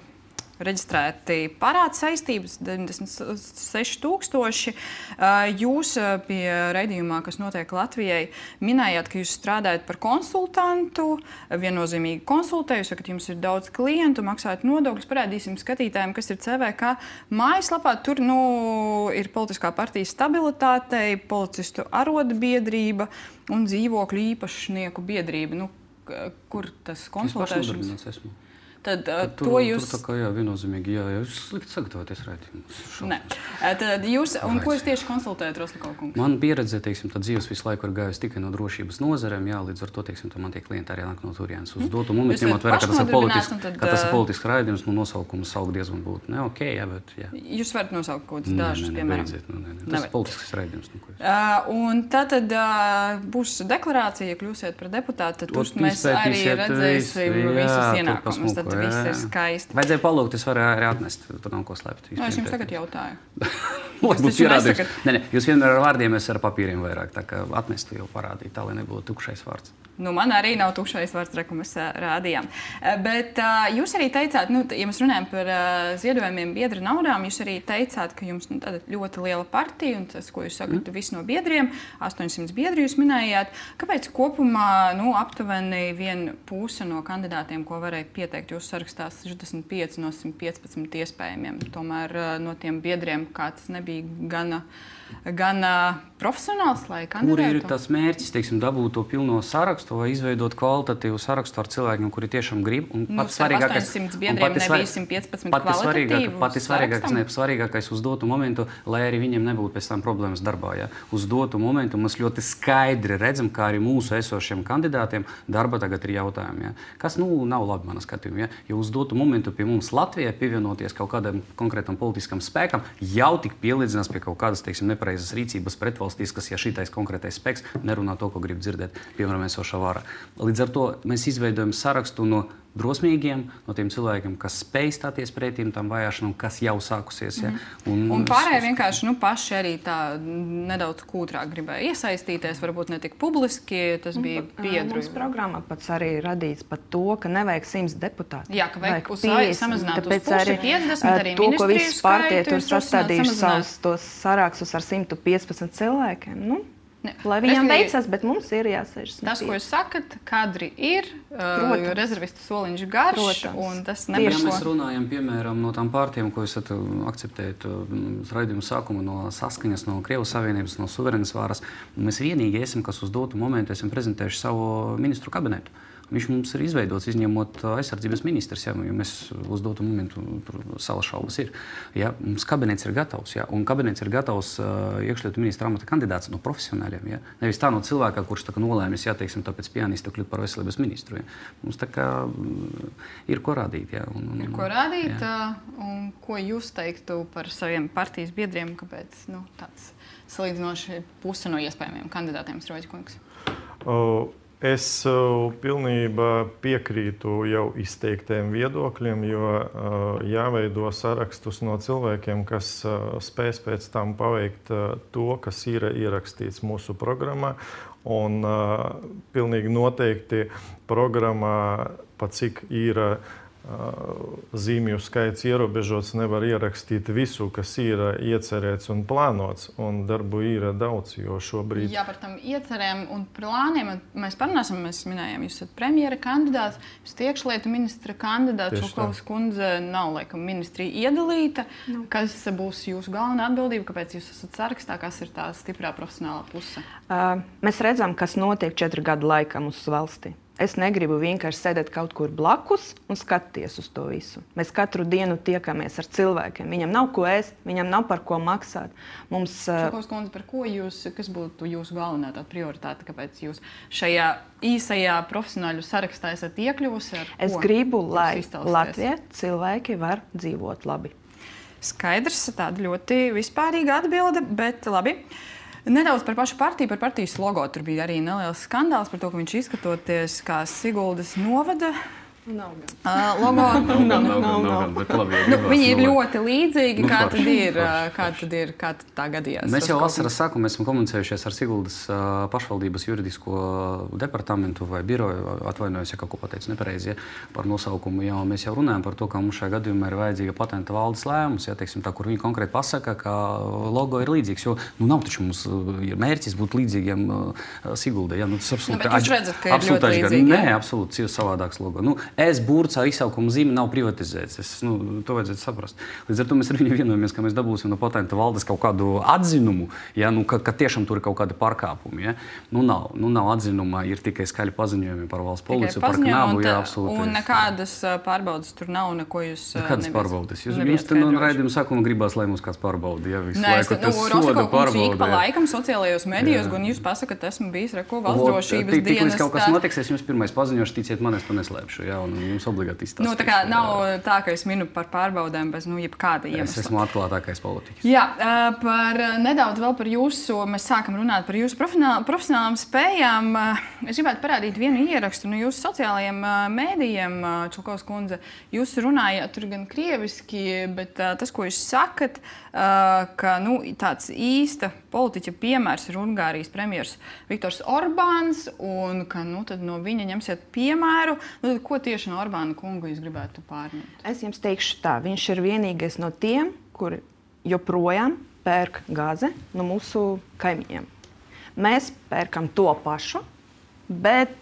reģistrēti parāda saistības deviņdesmit seši tūkstoši. Jūs pie raidījumā, kas notiek Latvijai, minējāt, ka jūs strādājat par konsultantu, viennozīmīgi konsultējus, ka jums ir daudz klientu, maksājat nodokļus. Parādīsim skatītājiem, kas ir C V K mājaslapā. Tur nu, ir politiskā partija stabilitātei, policistu arotbiedrība un dzīvokļu īpašnieku biedrība. Nu, kur tas konsultēšanas? Es esmu. Tad, tad to tur, jūs... Tur tā kā jā, viennozīmīgi, jā, jā, jūs slikti sagatavoties raidījumus. Nē. Tad jūs, un ko jūs tieši konsultējat, Rostakova kungs? Man pieredze, teiksim, tā dzīves visu laiku ir gājusi tikai no drošības nozarēm, jā, līdz ar to, teiksim, man tie klienti arī nāk no turienes. Uz dotu momentu, ņemot vērā, ka tas ir politisks, tad... ka tas ir politisks raidījums, nu nosaukumu saukt diezgan būtu. Ne, ok, jā, bet, jā. Jūs varat nosaukt kaut kādus dažus, piemēram. Beidziet, nu, ne, ne. Tas ir politisks raidījums. Nu, uh, un tad uh, būs deklarācija, ja kļūsiet par deputātu, tad tur mēs arī redzēsim visus ienākumus, tad viss ir skaidrs. Vajadzēja palūgt, es varu arī atnest, tur nav ko slēpt. No, es jums tagad jautāju. Nē, nē, jūs vienmēr ar vārdiem, es ar papīriem vairāk, tā kā atnestu jau parādīt, tā, lai nebūtu tukšais vārds. Nu, man arī nav tukšais vārds, ko mēs rādījām. Bet uh, jūs arī teicāt, nu, ja mēs runājam par uh, ziedojumiem biedra naudām, jūs arī teicāt, ka jums nu, ļoti liela partija, un tas, ko jūs sakat, mm. visi no biedriem, astoņsimt biedri jūs minējāt. Kāpēc kopumā nu, aptuveni viena puse no kandidātiem, ko varēja pieteikt jūsu sarakstā, sešdesmit pieci no simt piecpadsmit iespējamiem? Tomēr uh, no tiem biedriem kāds nebija gana, gana profesionāls, lai kandidētu? Kur ir tas mērķis, teiksim, dabūt to pilno sarakstu vai izveidot kvalitatīvu sarakstu ar cilvēkiem, kuri tiešām grib? Un nu, pats svarīgākais, biedriem nebija simt piecpadsmit kvalitatīvus pati svarīgākais, ne, svarīgākais uz dotu momentu, lai arī viņiem nebūtu pēc tam problēmas darbā. Ja? Uz dotu momentu mēs ļoti skaidri redzam, kā arī mūsu esošiem kandidātiem darba tagad ir jautājumi. Ja? Kas nu, nav labi mana skatījuma. Ja? Jo uz dotu momentu pie mums Latvijā pievienoties kaut kādam konkrētam politiskam spēkam jau tik pielīdzinās pie kaut kādas, teiksim, nepareizas rīcības pretvalstiskas, ja šitais konkrētais spēks nerunā to, ko grib dzirdēt, piemēram, esošā vara. Līdz ar to mēs izveidojam sarakstu no drosmīgiem, no tiem cilvēkiem, kas spēj stāties pretīm tam vajāšanām, kas jau sākusies. Ja? Un, un pārējie vienkārši nu, paši arī tā nedaudz kūtrāk gribēja iesaistīties, varbūt ne tik publiski, tas bija biedru. Mums programmā pats arī radīts par to, ka nevajag simts deputāti. Jā, ka vajag pusi samazināt uz pusi piecdesmit, arī to, ko ministriju visi partija skaitu tur sastādījuši savus tos sarakstus ar simt piecpadsmit cilvēkiem. Nu, Ne, lai viņam veicas, bet mums ir jāsēž. Tas, ko jūs sakat, kadri ir, uh, rezervistu soliņš garš, Protams. un tas Ja nevar mēs runājam, piemēram, no tām partijām, ko jūs akceptējat raidījuma sākuma no Saskaņas, no Krievijas Savienības, no Suverenas varas, mēs vienīgi esam, kas uz dotu momentu esam prezentējuši savu ministru kabinetu. Viņš mums ir izveidots, izņemot aizsardzības ministrs, ja, jo mēs uz dotu momentu tur savas šaubas ir. Ja, mums kabinets ir gatavs, ja, un kabinets ir gatavs uh, iekšlietu ministra amata kandidāts no profesionāļiem. Ja. Nevis tā no cilvēka, kurš tā kā nolēmis, ja, teiksim, tāpēc pianista kļūt par veselības ministru. Ja. Mums tā kā ir ko rādīt. Ja, un, un, ir ko rādīt, ja. Un ko jūs teiktu par saviem partijas biedriem, kāpēc nu, tāds salīdzinoši puse no iespējamiem kandidātiem Sroļģkungs? Uh. Es uh, pilnībā piekrītu jau izteiktiem viedokļiem, jo uh, jāveido sarakstus no cilvēkiem, kas uh, spēs pēc tam paveikt uh, to, kas ir ierakstīts mūsu programmā. Un uh, pilnīgi noteikti programmā, pat cik ir uh, zīmju skaits ierobežots, nevar ierakstīt visu, kas ir iecerēts un plānots, un darbu ir daudz, jo šobrīd... Jā, par tam iecerēm un plāniem mēs parunāsim, mēs minējām, jūs esat premjera kandidāts, jūs esat iekšlietu ministra kandidāts, Čulkovas kundze nav, laikam, ministrija iedalīta. No. Kas būs jūsu galvenā atbildība, kāpēc jūs esat sarakstā, kas ir tā stiprā profesionālā puse? Uh, mēs redzam, kas notiek četru gadu laikā mūsu valstī. Es negribu vienkārši sēdēt kaut kur blakus un skatīties uz to visu. Mēs katru dienu tiekamies ar cilvēkiem. Viņam nav ko ēst, viņam nav par ko maksāt. Mums, Čulkovas kundze, par ko jūs, kas būtu jūsu galvenā tā prioritāte, kāpēc jūs šajā īsajā profesionāļu sarakstā esat iekļuvusi? Es gribu, lai Latvijā cilvēki var dzīvot labi. Skaidrs, tāda ļoti vispārīga atbilde, bet labi. Nedaudz par pašu partiju, par partijas logo. Tur bija arī neliels skandāls par to, ka viņš izskatoties kā Siguldas novada. Nav gan. Uh, logo. nav, nav, nav, nav, bet labi, ja nu, viņi ir no... ļoti līdzīgi. Nu, kā, forši, tad ir, forši, kā tad ir, kā tad tā gadījās? Mēs jau vasaras sākumā esam komunicējušies ar Siguldas uh, pašvaldības juridisko departamentu vai biroju, atvainojos, ja kaut ko pateicu nepareizi, ja, par nosaukumu. Jā, mēs jau runājam par to, ka mums šajā gadījumā ir vajadzīga patenta valdes lēmums, ja, teiksim, tā, kur viņi konkrēti pasaka, ka logo ir līdzīgs. Jo nu, nav taču mums ir mērķis būt līdzīgiem uh, Siguldai. Ja, nu, tas absolūti, nu, jūs redzat, ka ir ļoti līdzīgi. Nē, absolūti savādāks logo. Nu, es burts izsaukuma zīme nav privatizēts. Es, nu, to vajadzētu saprast. Līdz ar to mēs ar viņu vienojamies, ka mēs dabūsim no patenta valdes kaut kādu atzinumu, ja, nu, ka, ka tiešām tur ir kaut kādi pārkāpumi. Ja. Nu, nav, nu, nav atzinuma, ir tikai skaļi paziņojumi par valsts policiju, par knabu. Jā, absolūti. Un nekādas pārbaudas tur nav, neko jūs nekādas nebijat, pārbaudas. Jūs, jums te no raidījuma sākuma gribās, lai mums kāds pārbauda. Ja, visu Nē, laiku es, nu, soda pārbauda. Pa laikam sociālajos medijos, gan jūs pasakat, esmu bijis reko valsts drošības dienas. Tik līdz kaut kas notiks, es jums pirmais paziņošu, ticiet man, es to neslēpšu. Jā, jaunu, jums obligāti izstāstīšu. Nu, tā kā nav tā, ka es minu par pārbaudēm bez, nu, jebkāda iemesla. Es esmu atklātākais politiķis. Jā, par nedaudz vēl par jūsu, mēs sākam runāt par jūsu profesionālām spējām. Es gribētu parādīt vienu ierakstu no jūsu sociālajiem mēdījiem, Čulkovs kundze. Jūs runājāt tur gan krieviski, bet tas, ko jūs sakat, ka, nu, tāds īsta politiķa piemērs ir Ungārijas premjers Viktors Orbāns, un ka, nu, tad no viņa ņemsiet piemēru. Nu, ko tieši no Orbāna kunga jūs gribētu pārņemt? Es jums teikšu tā, viņš ir vienīgais no tiem, kuri joprojām pērk gāzi no mūsu kaimiņiem. Mēs pērkam to pašu, bet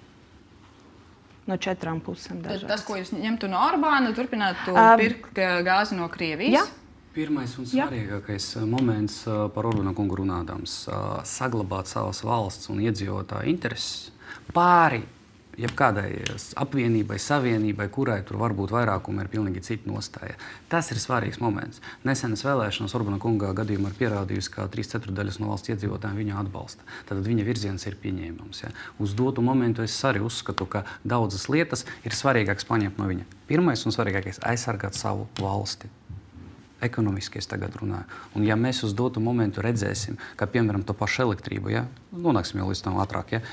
no četrām pusēm dažādas. Tas, ko jūs ņemtu no Orbāna, turpinātu um, pirkt gāzi no Krievijas? Jā. Pirmais un svarīgākais Jā. moments par Orbāna kungu runādams - saglabāt savas valsts un iedzīvotāju intereses pāri jebkādai apvienībai, savienībai, kurai tur var būt vairākumi, ir pilnīgi cita nostāja. Tas ir svarīgs moments. Nesenas vēlēšanas Orbāna kunga gadījumā ir pierādījusi, ka trīs ceturtdaļas no valsts iedzīvotājiem viņu atbalsta. Tad viņa virziens ir pieņēmams. Ja. Uz dotu momentu es arī uzskatu, ka daudzas lietas ir svarīgākas paņemt no viņa. Pirmais un svarīgākais - aizsargāt savu valsti. Ekonomiski es tagad runāju. Un ja mēs uz dotu momentu redzēsim, ka, piemēram, to pašu elektrību, ja, nonāksim jau līdz tam ātrāk, ja,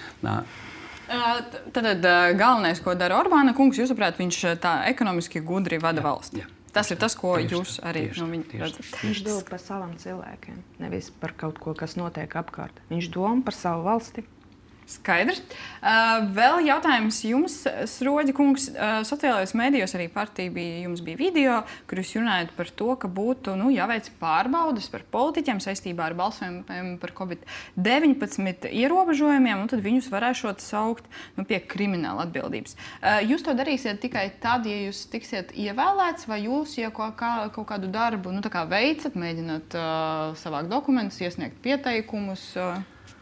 Tad, tad galvenais, ko dara Orbāna kungs, jūsuprāt, viņš tā ekonomiski gudri vada valsti. Jā. Tas ir tas, ko tieši, jūs arī tieši, no viņa redzat. Viņš domā par saviem cilvēkiem, nevis par kaut ko, kas notiek apkārt. Viņš domā par savu valsti. Skaidrs. Uh, vēl jautājums jums, Sroģi kungs. Uh, sociālajos mēdījos arī partija bija, jums bija video, kur jūs runājat par to, ka būtu nu, jāveic pārbaudes par politiķiem saistībā ar balsojumiem par covid deviņpadsmit ierobežojumiem, un tad viņus varēšot saukt nu, pie krimināla atbildības. Uh, jūs to darīsiet tikai tad, ja jūs tiksiet ievēlēts, vai jūs, ja kaut, kā, kaut kādu darbu nu, tā kā veicat, mēģināt uh, savākt dokumentus, iesniegt pieteikumus? Uh,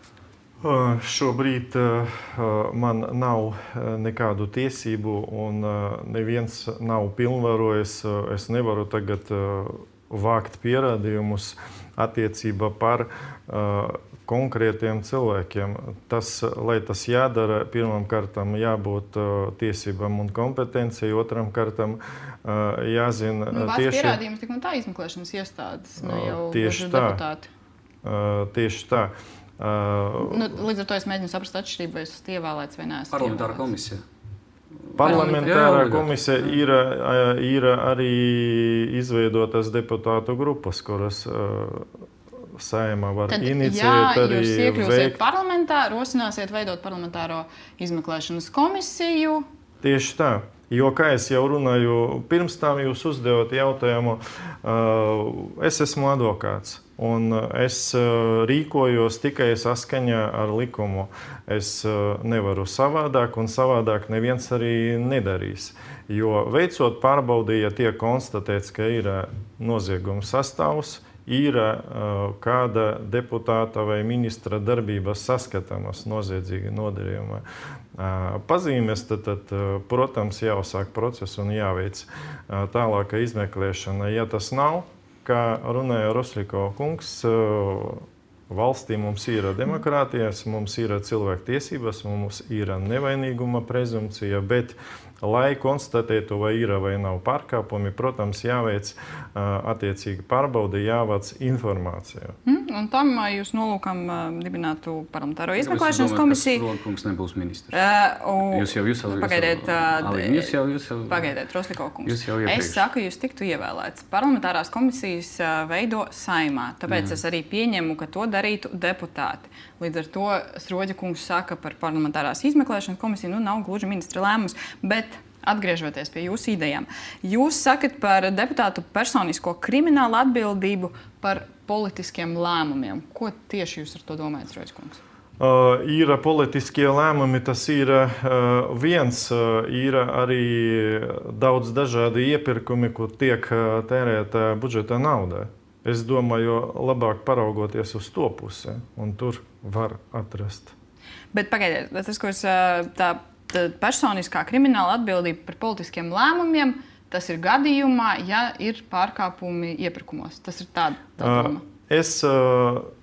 Uh, šobrīd uh, man nav nekādu tiesību, un uh, neviens nav pilnvarojis. Uh, es nevaru tagad uh, vākt pierādījumus attiecībā par uh, konkrētiem cilvēkiem. Tas, lai tas jādara, pirmam kārtam jābūt uh, tiesībām un kompetencijai, otram kārtam uh, jāzina nu, tieši... Vāc pierādījums tik un tā izmeklēšanas iestādes, ne jau uh, tieši tā, deputāti. Uh, tieši tā. Uh, nu, līdz ar to es mēģinu saprast atšķirību, vai es esmu ievēlēts vai neesmu. Parlamentāra komisija. Parlamentāra komisija ir, ir arī izveidotas deputātu grupas, kuras uh, Saeima var Tad, iniciēt jā, arī jūs iekļūsiet veikt. Parlamentā, rosināsiet veidot parlamentāro izmeklēšanas komisiju. Tieši tā. Jo, kā es jau runāju, pirms tam jūs uzdevat jautājumu, uh, es esmu advokāts. Un es rīkojos tikai saskaņā ar likumu. Es nevaru savādāk, un savādāk neviens arī nedarīs. Jo veicot pārbaudi, ja tiek konstatēts, ka ir nozieguma sastāvs, ir kāda deputāta vai ministra darbības saskatāmas noziedzīga nodarījuma pazīmes, tad, tad, protams, jāuzsāk process un jāveic tālāka izmeklēšana. Ja tas nav, kā runāja Rosļiko kungs, valstī mums ir demokrātijas, mums ir cilvēktiesības, mums ir nevainīguma prezumpcija, bet, lai konstatētu, vai ir vai nav pārkāpumi, protams, jāveic attiecīgi pārbaudi, jāvāc informācija. Mm, un tam jūs nolūkam dibinātu parlamentāro izmeklēšanas komisiju. Rosļiko kungs nebūs ministrs. Uh, jūs jau, jūs jau, pagaidiet, uh, jūs jau, jūs jau, pagaidiet, Rosļiko kungs. Jūs jau iepriekš. Es saku, jūs tiktu ievēlēts. Parlamentārās komisijas veido Saeimā, tāpēc Jā. es arī pieņemu, ka to darītu deputāti. Līdz ar to Sroģa kungs saka par parlamentārās izmeklēšanas komisiju, nu nav gluži ministra lēmums, bet atgriežoties pie jūsu idejām. Jūs sakat par deputātu personisko kriminālu atbildību par politiskiem lēmumiem. Ko tieši jūs ar to domājat, Sroģa kungs? Uh, ir politiskie lēmumi, tas ir uh, viens, uh, ir arī daudz dažādi iepirkumi, kur tiek uh, tērēta budžeta nauda. Es domāju, labāk paraugoties uz to pusi, un tur var atrast. Bet pagaidiet, tas, ko es tā, tā personiskā krimināla atbildība par politiskiem lēmumiem, tas ir gadījumā, ja ir pārkāpumi iepirkumos. Tas ir tāda tā doma. Es uh,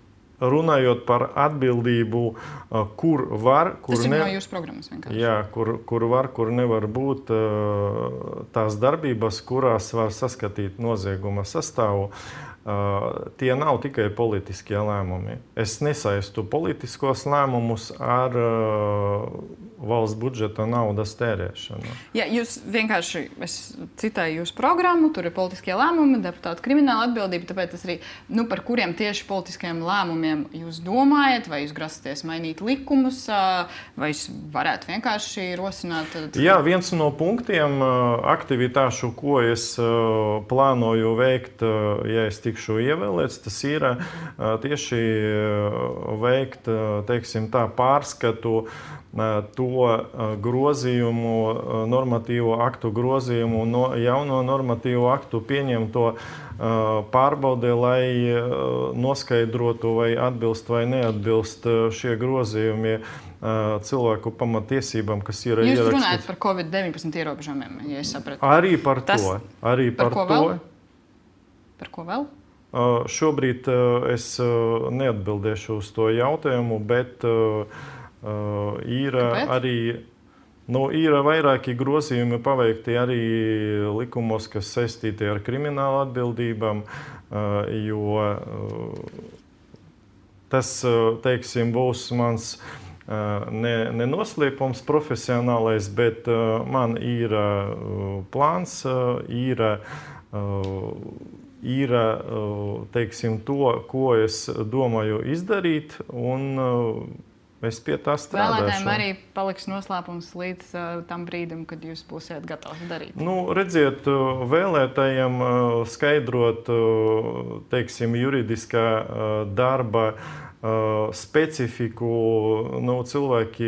runājot par atbildību, kur var, kur Tas ir ne... no jūsu programmas vienkārši. Jā, kur, kur var, kur nevar būt tās darbības, kurās var saskatīt nozieguma sastāvu. Uh, tie nav tikai politiskie lēmumi. Es nesaistu politiskos lēmumus ar uh, valsts budžeta naudas tērēšanu. Ja, jūs vienkārši, es citēju jūsu programmu, tur ir politiskie lēmumi, deputātu krimināla atbildība, tāpēc tas arī, nu, par kuriem tieši politiskiem lēmumiem jūs domājat, vai jūs grasaties mainīt likumus, vai jūs varētu vienkārši rosināt? Tad... Jā, viens no punktiem aktivitāšu, ko es plānoju veikt, ja es tikšu ievēlēts, tas ir tieši veikt, teiksim tā, pārskatu to grozījumu, normatīvo aktu grozījumu, no jauno normatīvo aktu pieņemto pārbaudē, lai noskaidrotu, vai atbilst vai neatbilst šie grozījumi cilvēku pamatiesībām, kas ir ierakstīts. Jūs runājat par covid deviņpadsmit ierobežojumiem, ja es sapratu. Arī par Tas, to. Arī par, par ko to. vēl? Par ko vēl? Uh, šobrīd uh, es uh, neatbildēšu uz to jautājumu, bet uh, uh, ir Kāpēc? arī nu, ir vairāki grozījumi paveikti arī likumos, kas saistīti ar kriminālu atbildībām, uh, jo uh, tas, uh, teiksim, būs mans uh, ne, ne noslēpums profesionālais, bet uh, man ir uh, plāns, uh, ir uh, ir, teiksim, to, ko es domāju izdarīt, un es pie tā strādāšu. Vēlētājiem arī paliks noslēpums līdz uh, tam brīdim, kad jūs būsiet gatavi darīt. Nu, redziet, vēlētājiem skaidrot, teiksim, juridiskā darba specifiku, nu, cilvēki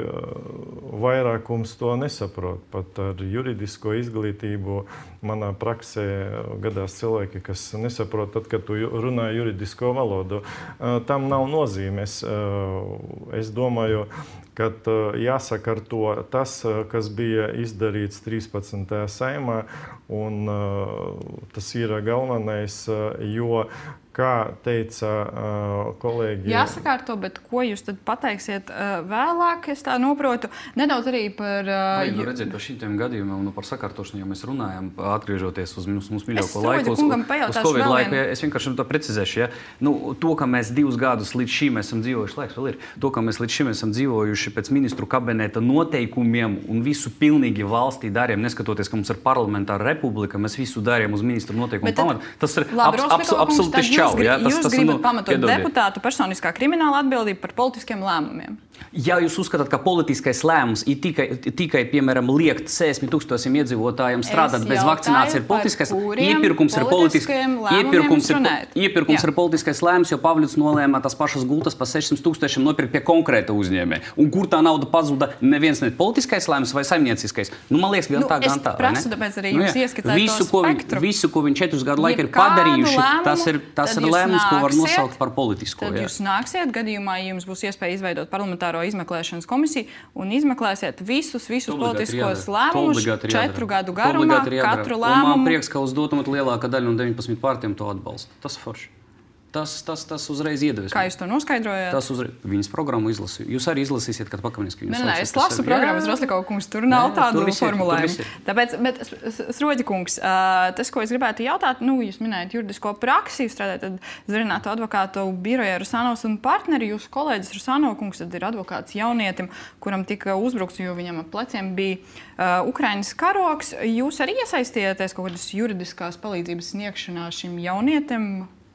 vairākums to nesaprot. Pat ar juridisko izglītību manā praksē gadās cilvēki, kas nesaprot, tad, kad tu runā juridisko valodu. Tam nav nozīmes. Es domāju, ka jāsakārto tas, kas bija izdarīts trīspadsmitajā saimā, un tas ir galvenais, jo, kā teica uh, kolēģi... Jāsakārto, bet ko jūs tad pateiksiet uh, vēlāk, es tā noprotu, nedaudz arī par... Uh, Arī, nu, redziet, par šitiem gadījumiem un par sakārtošanu, ja mēs runājam, atgriežoties uz mums, mums mīļāko laiku, uz, uz Covid laiku, ja, es vienkārši to precizēšu. Ja? Nu, to, ka mēs divus gadus līdz šim esam dzīvojuši, laiks vēl ir, to, ka mēs līdz šim esam dzīvojuši pēc ministru kabineta noteikumiem un visu pilnīgi valstī darījām, neskatoties, ka mums ir parlamentāra republika, mēs visu darījām uz ministru noteikumu pamatu. Tas ir labi, abs, abs, absolūti šķau. Jūs, Ja, tas, jūs tas, gribat nu, pamatot piedodiet. deputātu personiskā krimināla atbildību par politiskiem lēmumiem. Ja jūs uzskatāt, ka politiskais lēmums ir tikai, tikai piemēram, liekt sešdesmit tūkstošiem iedzīvotājiem strādāt bez vakcinācijas, ir politiskais iepirkums, ir politisks iepirkums, ir, iepirkums ir politiskais lēmums, jo Pavļuts nolēma tās pašas gultas pa sešdesmit tūkstošiem nopirkt pie konkrēta uzņēmēja. Un kur tā nauda pazuda, neviens ne politiskais lēmums vai saimnieciskais. Nu, man liekas, gan Nu, tā, gan tā. es prasu, tāpēc arī Nu, jums jā. ieskicēt visu, to ko viņi, spektru. visu, ko viņi četrus gadu laiku ir Jebkādu padarījuši, lēmumu, tas ir, tas tad ir jūs lēmums, ko var nāksiet, nosaukt par politisko. Tad Jā. jūs nāksiet gadījumā, ja jums būs iespēja izveidot parlamentāro izmeklēšanas komisiju un izmeklēsiet visus, visus politiskos lēmumus četru gadu garumā, katru Un lēmumu. man prieks, ka uz dotumat lielākā daļa no deviņpadsmit partijām to atbalsta. Tas forši. Tas, tas, tas uzreiz iedevis. Kā jūs to noskaidrojāt? Tas uzreiz, viņas programmu izlasīju. Jūs arī izlasīsiet, kad pakavinies, ka viņas Nē, nē, es lasu programmas, Roslikova kungs, tur nav Nē, tādu tur viss ir, tur formulējumu. viss ir. Tāpēc, bet, Sroģi kungs, ā, tas, ko es gribētu jautāt, nu, jūs minējat juridisko praksi, jūs strādājat tad Zvirinātu advokātu birojā Rusanovs un partneri. Jūsu kolēģis Rusanov kungs tad ir advokāts jaunietim, kuram tika uzbrukts, jo viņam ap pleciem bija uh, Ukrainas karoks. Jūs arī iesaistījāties kaut kādas juridiskās palīdzības sniegšanā šim jaunietim?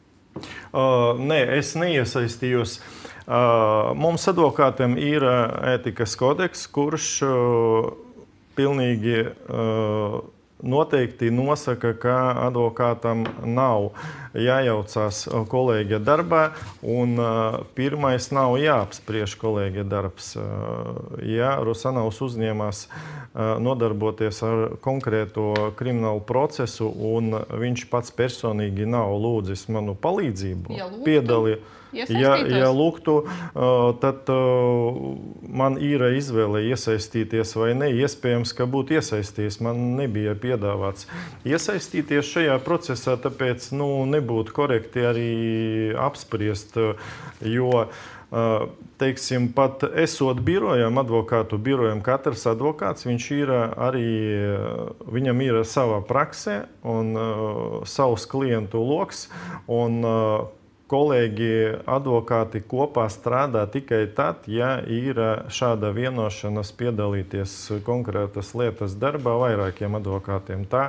Uh, nē, es neiesaistījos. Uh, mums advokātiem ir uh, ētikas kodeks, kurš uh, pilnīgi uh, noteikti nosaka, ka advokātam nav jājaucās kolēģa darbā, un uh, pirmais nav jāapspriež kolēģa darbs. Uh, ja Rusanovs uzņēmās uh, nodarboties ar konkrēto kriminālu procesu, un viņš pats personīgi nav lūdzis manu palīdzību, Ja lūgtu, piedali, ja, ja lūgtu, uh, tad uh, man ir izvēle iesaistīties vai ne. Iespējams, ka būtu iesaistījies. Man nebija piedāvāts iesaistīties šajā procesā, tāpēc nu, nebūtu korekti arī apspriest, jo teiksim, pat esot birojam, advokātu birojam, katrs advokāts, viņš ir arī, viņam ir sava praksē un uh, savs klientu loks, un uh, kolēģi advokāti kopā strādā tikai tad, ja ir šāda vienošanās piedalīties konkrētas lietas darbā vairākiem advokātiem. Tā,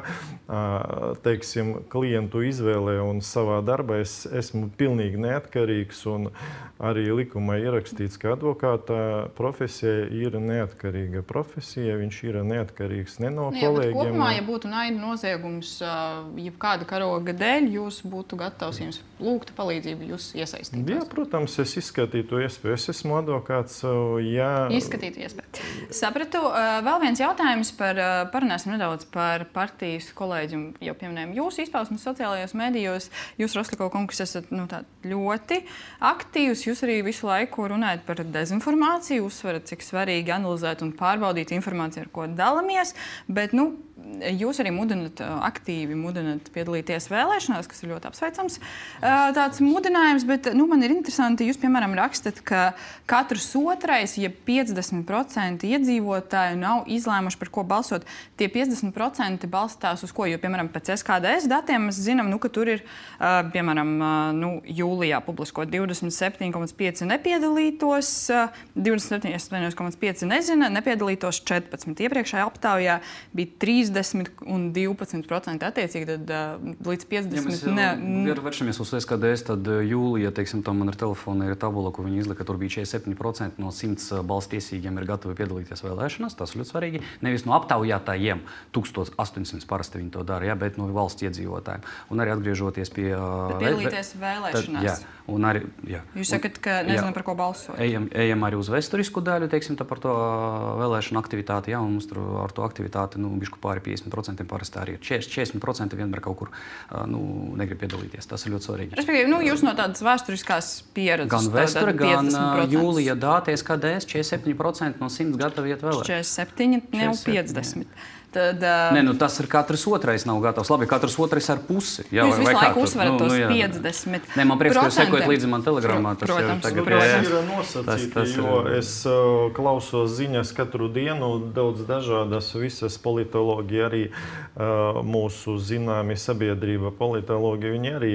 teiksim, klientu izvēle un savā darbā es esmu pilnīgi neatkarīgs, un arī likumā ierakstīts, ka advokāta profesija ir neatkarīga profesija, viņš ir neatkarīgs ne no nu, kolēģiem. Jā, kopumā, ja būtu naida noziegums, jebkāda karoga dēļ, jūs būtu gatavs jums lūgt palīdzību, jūs iesaistītos? Jā, protams, es izskatītu iespēju. Es esmu advokāts, jā. Izskatītu iespēju. Sapratu. Vēl viens jautājums par, parunāsim nedaudz par partijas kolēģiem. Jau pieminējām jūsu izpausmes sociālajos medijos. Jūs, Rosļikova kungs, esat nu, tā, ļoti aktīvs. Jūs arī visu laiku runājat par dezinformāciju, uzsverat, cik svarīgi analizēt un pārbaudīt informāciju, ar ko dalamies. Bet, nu, jūs arī mudinat, aktīvi mudinat piedalīties vēlēšanās, kas ir ļoti apsveicams tāds mudinājums, bet nu, man ir interesanti, jūs, piemēram, rakstat, ka katrs otrais, ja piecdesmit procenti iedzīvotāju nav izlēmuši, par ko balsot, tie piecdesmit procenti balstās uz ko, jo, piemēram, pēc S K D S datiem mēs zinām, nu, ka tur ir, piemēram, nu, jūlijā publiskot divdesmit septiņi komats pieci nepiedalītos, divdesmit septiņi komats pieci nezina, nepiedalītos četrpadsmit. Iepriekšējā aptaujā bija trīsdesmit un divpadsmit procenti attiecīgi, tad uh, līdz piecdesmit. Ja mēs ne... vēršamies uz S K D S, tad jūlijā, teiksim, tam man ar telefonu ir tabula, ko viņi izlika, tur bija četrdesmit septiņi procenti no simts balss tiesīgiem ir gatavi piedalīties vēlēšanās, tas ļoti svarīgi. Nevis no aptaujātājiem, tūkstoš astoņsimt parasti viņi to dara, ja, bet no valsts iedzīvotājiem. Un arī atgriežoties pie... Uh, piedalīties vēlēšanās. Tad, jā, un arī, jā. Jūs sakat, ka nezinu, par ko balsot. Ejam, ejam arī uz vēsturisku daļu, teiksim, tā par to vēlēšanu aktivitāti, jā, un mums tur ar to aktivitāti, nu, bišku pāri piecdesmit procenti parasti arī ir. četrdesmit procenti vienmēr kaut kur, nu, negrib piedalīties. Tas ir ļoti svarīgi. Respektīvi, nu, jūs no tādas vēsturiskās pieredzes. Gan vēsture, gan jūlija dāta S K D S, četrdesmit septiņi procenti no simts gatavi iet vēlēt. četrdesmit septiņi, ne piecdesmit. Tad, uh, ne, nu tas ir katrs otrais nav gatavs. Labi, katrs otrais ar pusi. Jā, jūs visu laiku uzsverat nu, tos nu, piecdesmit. Nē, man prieks, ka jūs sekojat līdzi man telegramā. Tas protams, jau tagad tas ir nosacīti, tas, tas jo ir... es uh, klausos ziņas katru dienu, daudz dažādas, visas politologi arī uh, mūsu zināmi sabiedrība politologi, viņi arī,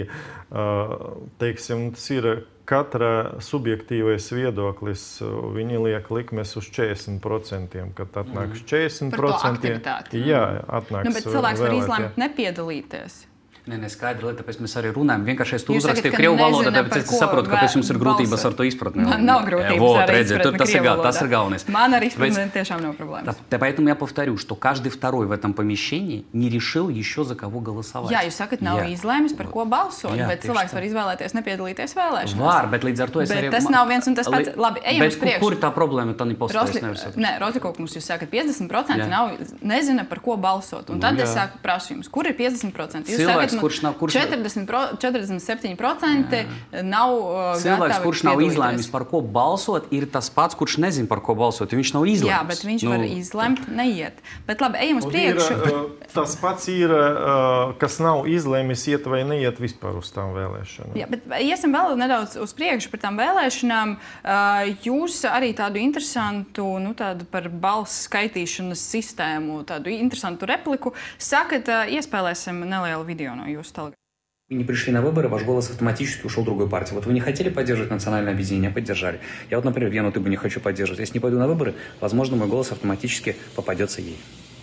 uh, teiksim, tas ir katra subjektīvais viedoklis, viņi liek likmes uz četrdesmit procentiem, kad atnāks četrdesmit procenti. Par to aktivitāti. Jā, atnāks nu, bet cilvēks var vēlēt, izlēmt nepiedalīties. Nē, ne, skaidri lieta, tāpēc mēs arī runājam. Vienkārši es to uzrakstīju krievu valodā, tāpēc es saprotu, kāpēc jums ir grūtības ar to izpratni. Man nav grūtības вот, ar изпратни крievu валода. Tas ir galvenais. Man ar изпратни tiešām nav problēmas. Да, поэтому я повторю, что каждый второй в этом помещении не решил еще за кого голосовать. Jā, jūs sakat, nav izlēmis, par ko balsot, jā, bet cilvēks var izvēlēties nepiedalīties vēlēšanās. Var, bet līdz ar to es bet arī... tas nav viens un tas pats. Labi, ejam uz priekšu. Kur tā problēma, tā nepostājas nevar saprast? Nē, Rosļikova kungs, jūs sakat, piecdesmit procenti nav, nezina, par ko balsot. Un tad es saku, prasu jums, kur ir piecdesmit procenti? Jūs cilvēks, sakat, kurš nav, kurš... četrdesmit septiņi procenti nav uh, cilvēks, kurš nav izlēmis, par ko balsot, ir tas pats, kurš nezina, par ko balsot. Viņš nav izlēmis. Jā, bet viņš nu, var izlemt, neiet. Bet labi, ejam uz priekšu. Ir, uh, tas pats ir, uh, kas nav izlēmis, iet vai neiet vispār uz tām vēlēšanām. Jā, bet iesim vēl nedaudz uz priekšu par tām vēlēšanām. Uh, jūs arī tādu interesantu, nu, tādu par balsu skaitīšanas sistēmu, tādu interesantu repliku sakat, uh, iespēlēsim nelielu video no jūsu telegrāfa. Вы не пришли на выборы, ваш голос автоматически ушел в другую партию. Вот вы не хотели поддерживать национальное объединение, поддержали. Я вот, например, Вену Тыбу не хочу поддерживать. Если не пойду на выборы, возможно, мой голос автоматически попадется ей.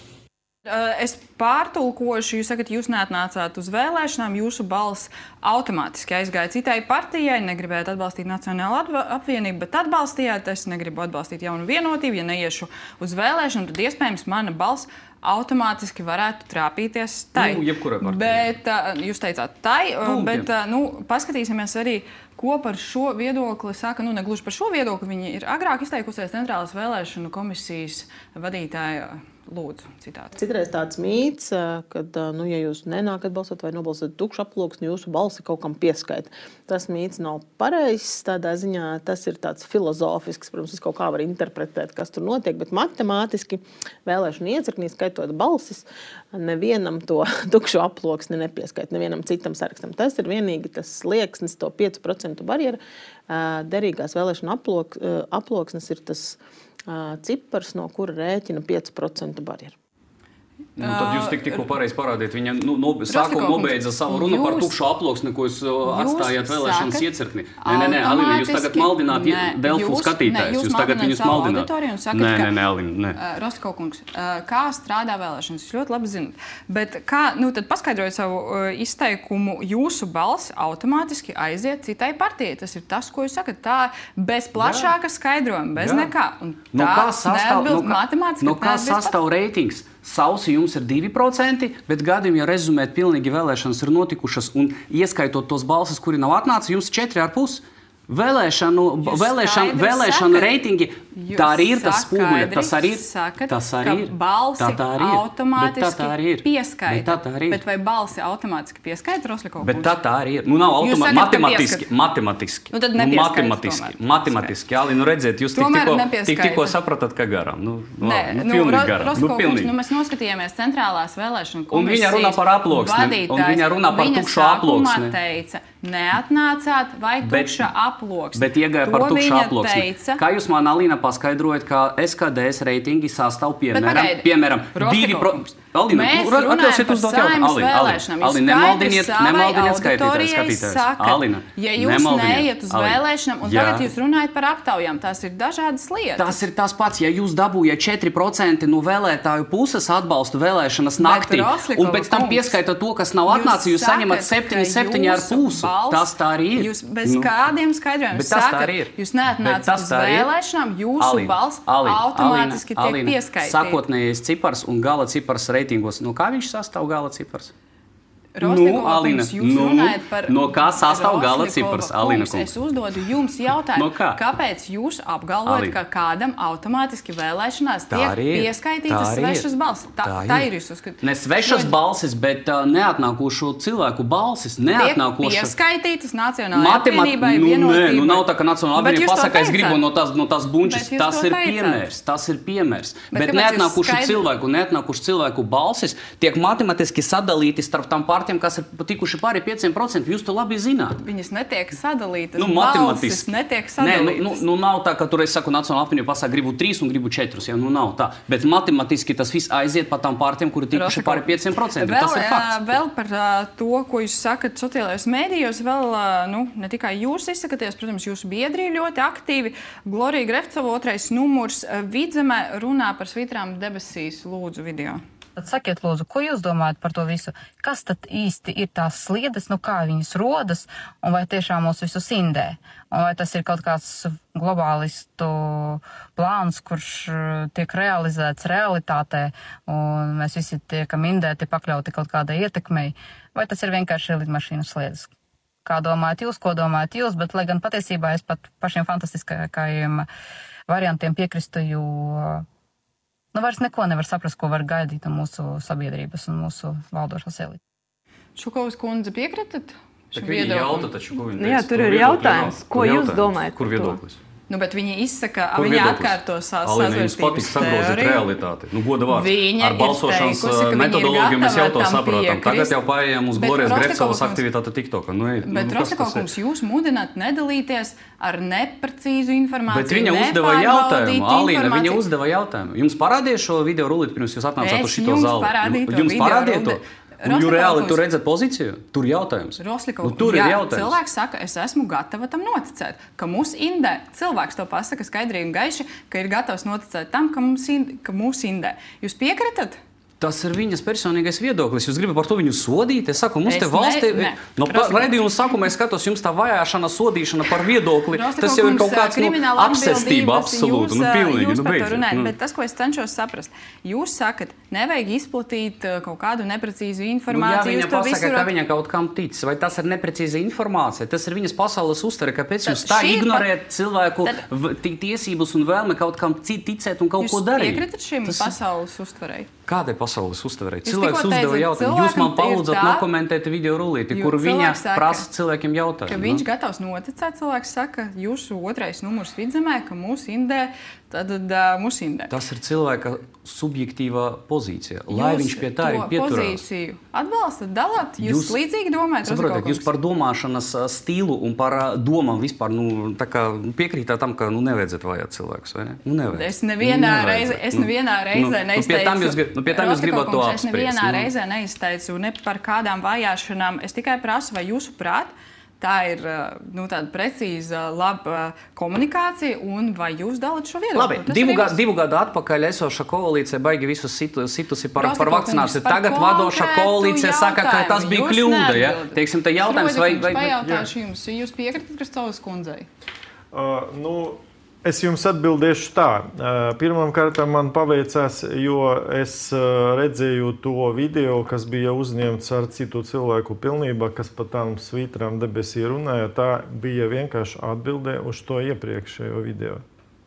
Es pārtulkošu, jūs sakat, jūs neatnācāt uz vēlēšanām, jūsu balss automātiski aizgāja citai partijai, negribējāt atbalstīt Nacionālo apvienību, bet atbalstījāt, es negribu atbalstīt Jaunu vienotību, ja neiešu uz vēlēšanu, tad iespējams mana balss automātiski varētu trāpīties tai. Nu, jebkurā partijā. Bet uh, jūs teicāt tai, uh, bet uh, nu, paskatīsimies arī, Ko par šo viedokli saka, nu, negluži par šo viedokli, viņi ir agrāk izteikusies Centrālās vēlēšanu komisijas vadītāja. Lūdzu, citāti. Citreiz tāds mīts, kad, nu, ja jūs nenākat balsot vai nobalsot tukšu aploksni, jūsu balsi kaut kam pieskaita. Tas mīts nav pareizs, tādā ziņā tas ir tāds filozofisks, protams, es kaut kā var interpretēt, kas tur notiek, bet matemātiski vēlēšanu iecirknī skaitot balsis, nevienam to tukšu aploksni nepieskaita, nevienam citam sarakstam. Tas ir vienīgi tas slieksnis, to pieci procenti barjera. Derīgās vēlēšanu aplok, aploksnes ir tas cipars, no kura rēķina pieci procenti barjeru. Nu, tad jūs tik tikko pareizi parādījāt. Viņa nu, no, sākumā nobeidza savu runu jūs, par tukšu aploksni, ko jūs, jūs atstājāt vēlēšanas iecirknī. Nē, nē, nē, Alina, jūs tagad maldināt nē, Delfu jūs, skatītājus. Jūs, jūs tagad viņus maldināt. Sakat, nē, nē, nē, Alina, nē. Uh, Rostkokungs, uh, kā strādā vēlēšanas? Jūs ļoti labi zināt. Bet kā, nu, tad paskaidrojot savu uh, izteikumu, jūsu balss automātiski aiziet citai partijai. Tas ir tas, ko jūs sakat. Tā bez plašāka skaidrojuma, bez Jā. nekā. Un tā no kā sastāv, neatbilst no matemātiski. No kā sastāv reitings? Sausi jums ir divi procenti, bet gadiem, ja rezumēt, pilnīgi vēlēšanas ir notikušas un ieskaitot tos balsis, kuri nav atnācis, jums četri ar pus. Vēlēšanu, vēlēšanu, vēlēšanu sakat, reitingi, tā arī ir tas spūguļa, tas arī ir. Sakat, tas arī ir. Ka balsi tā tā arī automātiski ir. pieskaita. Bet, tā tā arī ir. Bet vai balsi automātiski pieskaita, Rosļikovs? Bet tā tā arī ir. Nu, nav automātiski, matematiski, matematiski. Nu, tad nu, matematiski, matematiski. Jā, nu redziet, jūs tik tikko, tik tikko sapratat, ka garām. Nu, Nē, nu, nu, pilnīgi garām. Rosļikovs, nu, pilnīgi. Nu, mēs noskatījāmies Centrālās vēlēšanu komisijas. Un viņa runā par aploksni. Un viņa runā par tukšu aploksni. Teica, neatnācāt vai tukša aploksni. Bet iegāja par tukšu aploksni. Teica, kā jūs man, Alina, paskaidrojat, ka S K D S reitingi sastāv piemēram, piemēram divi procenti. Alina, mēs nu, runājam par Saeimas vēlēšanām. Jūs nemaldiniet, nemaldiniet skaitītājs. Saka, Alina, ja jūs nemaldiniet. neiet uz Alina. vēlēšanām, un Jā. tagad jūs runājat par aptaujām, tās ir dažādas lietas. Tas ir tas pats, ja jūs dabūjat četri procenti no vēlētāju puses atbalstu vēlēšanas naktī, un pēc tam pieskaitot to, kas nav atnācis, jūs saņemat septiņi, septiņi ar pusi. Tas tā arī ir. Jūs bez nu, kādiem skaidrojumiem sakat, jūs neatnācat uz vēlēšanām, jūsu balss automātiski tiek pieskaitīta. Sākotnējais cipars un gala cipars reitingos. No kā viņš sastāv gala cipars? Nu, Alina, jūs nu, runājat par no kā sastāv gala cipars, Alina kungs? Es uzdodu jums jautājumu, no kā? Kāpēc jūs apgalvojat, Alina. ka kādam automātiski vēlēšanās Tā tiek ir, pieskaitītas tā svešas ir. balsis? Tā, Tā tā ir. ir jūs uzskatāt. Ne svešas balsis, bet uh, neatnākošo cilvēku balsis. Neatnākošas. Tiek pieskaitītas Nacionālajai Matemat... apvienībai, nu, vienotībai. Nē, nu nav tā, ka Nacionālajā Bet apvienība jūs to pasaka, es gribu teicāt. no tās, no tās bunčas. Bet jūs Tas to ir teicāt. piemērs. Tas ir piemērs. Bet Bet kāpēc neatnākuši jūs skaidri- cilvēku, neatnākuši cilvēku balsis tiek matematiski sadalīti starp tām partijām, kas ir tikuši pāri pieciem procentiem. Jūs to labi zināt. Viņas netiek sadalītas, Nu, balsis matematiski. netiek Nē, sadalītas. nu, nu, nu nav tā, ka tur es saku, Nacionālā apvienība pasaka, gribu trīs un gribu četrus. Ja? Nu, nav tā. Bet matematiski tas viss aiziet pa tām partijām, kuri tikuši pāri pieciem procentiem. Vēl, Tas ir fakts. vēl par uh, to, ko jūs sakat sociālajos mēdījos, vēl uh, nu, ne tikai jūs izsakaties, protams, jūsu biedri ir ļoti aktīvi. Glorija Grefcova, otrais numurs, uh, Vidzemē runā par svītrām debesīs. Lūdzu, video. Tad sakiet, lūdzu, ko jūs domājat par to visu? Kas tad īsti ir tās sliedes, nu kā viņas rodas, un vai tiešām mūs visus indē? Un vai tas ir kaut kāds globālistu plāns, kurš tiek realizēts realitātē, un mēs visi tiekam indēti, pakļauti kaut kādai ietekmei? Vai tas ir vienkārši lidmašīnu sliedes? Kā domājat jūs, ko domājat jūs? Bet, lai gan patiesībā es pat pašiem fantastiskajiem variantiem piekristu, jo nu, vairs neko nevar saprast, ko var gaidīt no mūsu sabiedrības un mūsu valdošās elites. Šukovas kundze, piekritat? Tā viņa jautā, taču, ko viņa teica? Jā, tur ir jautājums, ko jūs domājat Kur par to? viedoklis? Nu, bet viņi izsaka, Kur viņi viedoklis? atkārto savas Alina, jums patīk sazvērstības sagrozīt teoriju. realitāti. Nu, goda vārds. Viņa Ar ir balsošanas teikusi, ka viņi ir metodoloģiju mēs jau to gatavi tam saprotam. piekrist. Tagad jau paējām uz Bet Glorijas Rostakova Grefcovas kungs- aktivitāti TikTokā. Nu, ej, Bet, nu, kas tas Rostakova ir? kungs, jūs mudināt nedalīties ar neprecīzu informāciju. Bet viņa uzdeva nepārbaudītu jautājumu, Alīna, viņa informāciju. uzdeva jautājumu. Jums parādīja šo video rulīti, pirms jūs atnācāt uz Es šito jums zāli? parādīju to Jums video parādīja to? rulīti. Un jūs Rostakova reāli kungs- tur redzat pozīciju? Tur jautājums. Roslikova, Nu, tur ir jā, jautājums. cilvēks saka, es esmu gatava tam noticēt, ka mūs indē. Cilvēks to pasaka skaidri un gaiši, ka ir gatavs noticēt tam, ka, mums ind, ka mūs indē. Jūs piekritat? Tas ir viņas personīgais viedoklis. Jūs gribat par to viņu sodīt? Es saku, mums Es te valstī... ne- ne. No raidījuma sākumā es skatos, jums tā vajāšana, sodīšana par viedokli. Tas jau ir kaut kāds nu, apsestība absolūti. Jūs, Nu, pilnīgi, jūs nu, par to beidziet, runājat, nu. bet tas, ko es cenšos saprast, jūs sakat, nevajag izplatīt uh, kaut kādu neprecīzu Nu, ja informāciju. viņa jūs to pasaka, visur- ka viņa kaut kam tic, vai tas ir neprecīza informācija, tas ir viņas pasaules uztvere, kāpēc Tad jūs tā šī ir ignorējat cilvēku Tad- v- ti- tiesības un vēlme kaut kam ci- ticēt un kaut Jūs ko darīt. piekritat šim Tas- pasaules uztverei? Kādai pasaules uztverei? Jūs Cilvēks tikko uzdeva teicāt, jautājumu. Jūs man cilvēkam ir palūdzat tā, nokomentēt video rullīti, jo kur viņa cilvēks saka, prasa cilvēkiem jautājumu. Ka nu? viņš gatavs noticēt, cilvēks saka, jūsu otrais numurs vidzemē, ka mūs indē, tad uh, mūs indē. Tas ir cilvēka subjektīvā pozīcija. Lai viņš pie tā arī to pieturās. pozīciju atbalstat, dalāt, jūs, jūs līdzīgi domājat? Saprotat, Rozikokungs? jūs par domāšanas ā, stilu un par ā, domām vispār nu, tā kā piekrītāt tam, ka nu, nevajadzētu vajāt cilvēkus, vai ne? Nu, nevajadzētu. Es nevienā Nu, reizē, es Nu, nevienā reizē nu, neizteicu. Nu, pie tam jūs, grib- nu, pie tam jūs gribat to Rozikokungs, apspriest. Es nevienā nu. reizē neizteicu ne par kādām vajāšanām. Es tikai prasu, vai jūsu prāt tā ir nu, tāda precīza, laba komunikācija, un vai jūs dalāt šo viedokli? Labi, Tas divu, arī ga, viss. divu gadu atpakaļ esoša koalīcija baigi visus situ, situsi par, Rosta par vakcināciju. kungs, par Tagad vadoša konkrētu koalīcija saka, ka tas jautājumu bija jūs kļūda. Ja? neatbildat. Teiksim, te jautājums, vai... vai, vai Pajautāšu jums, jūs piekritat Kristovas kundzei? Uh, nu, es jums atbildēšu tā. Uh, Pirmkārt, man paveicās, jo es uh, redzēju to video, kas bija uzņemts ar citu cilvēku pilnībā, kas pa tām svītrām debesī runāja. Tā bija vienkārši atbildē uz to iepriekšējo video.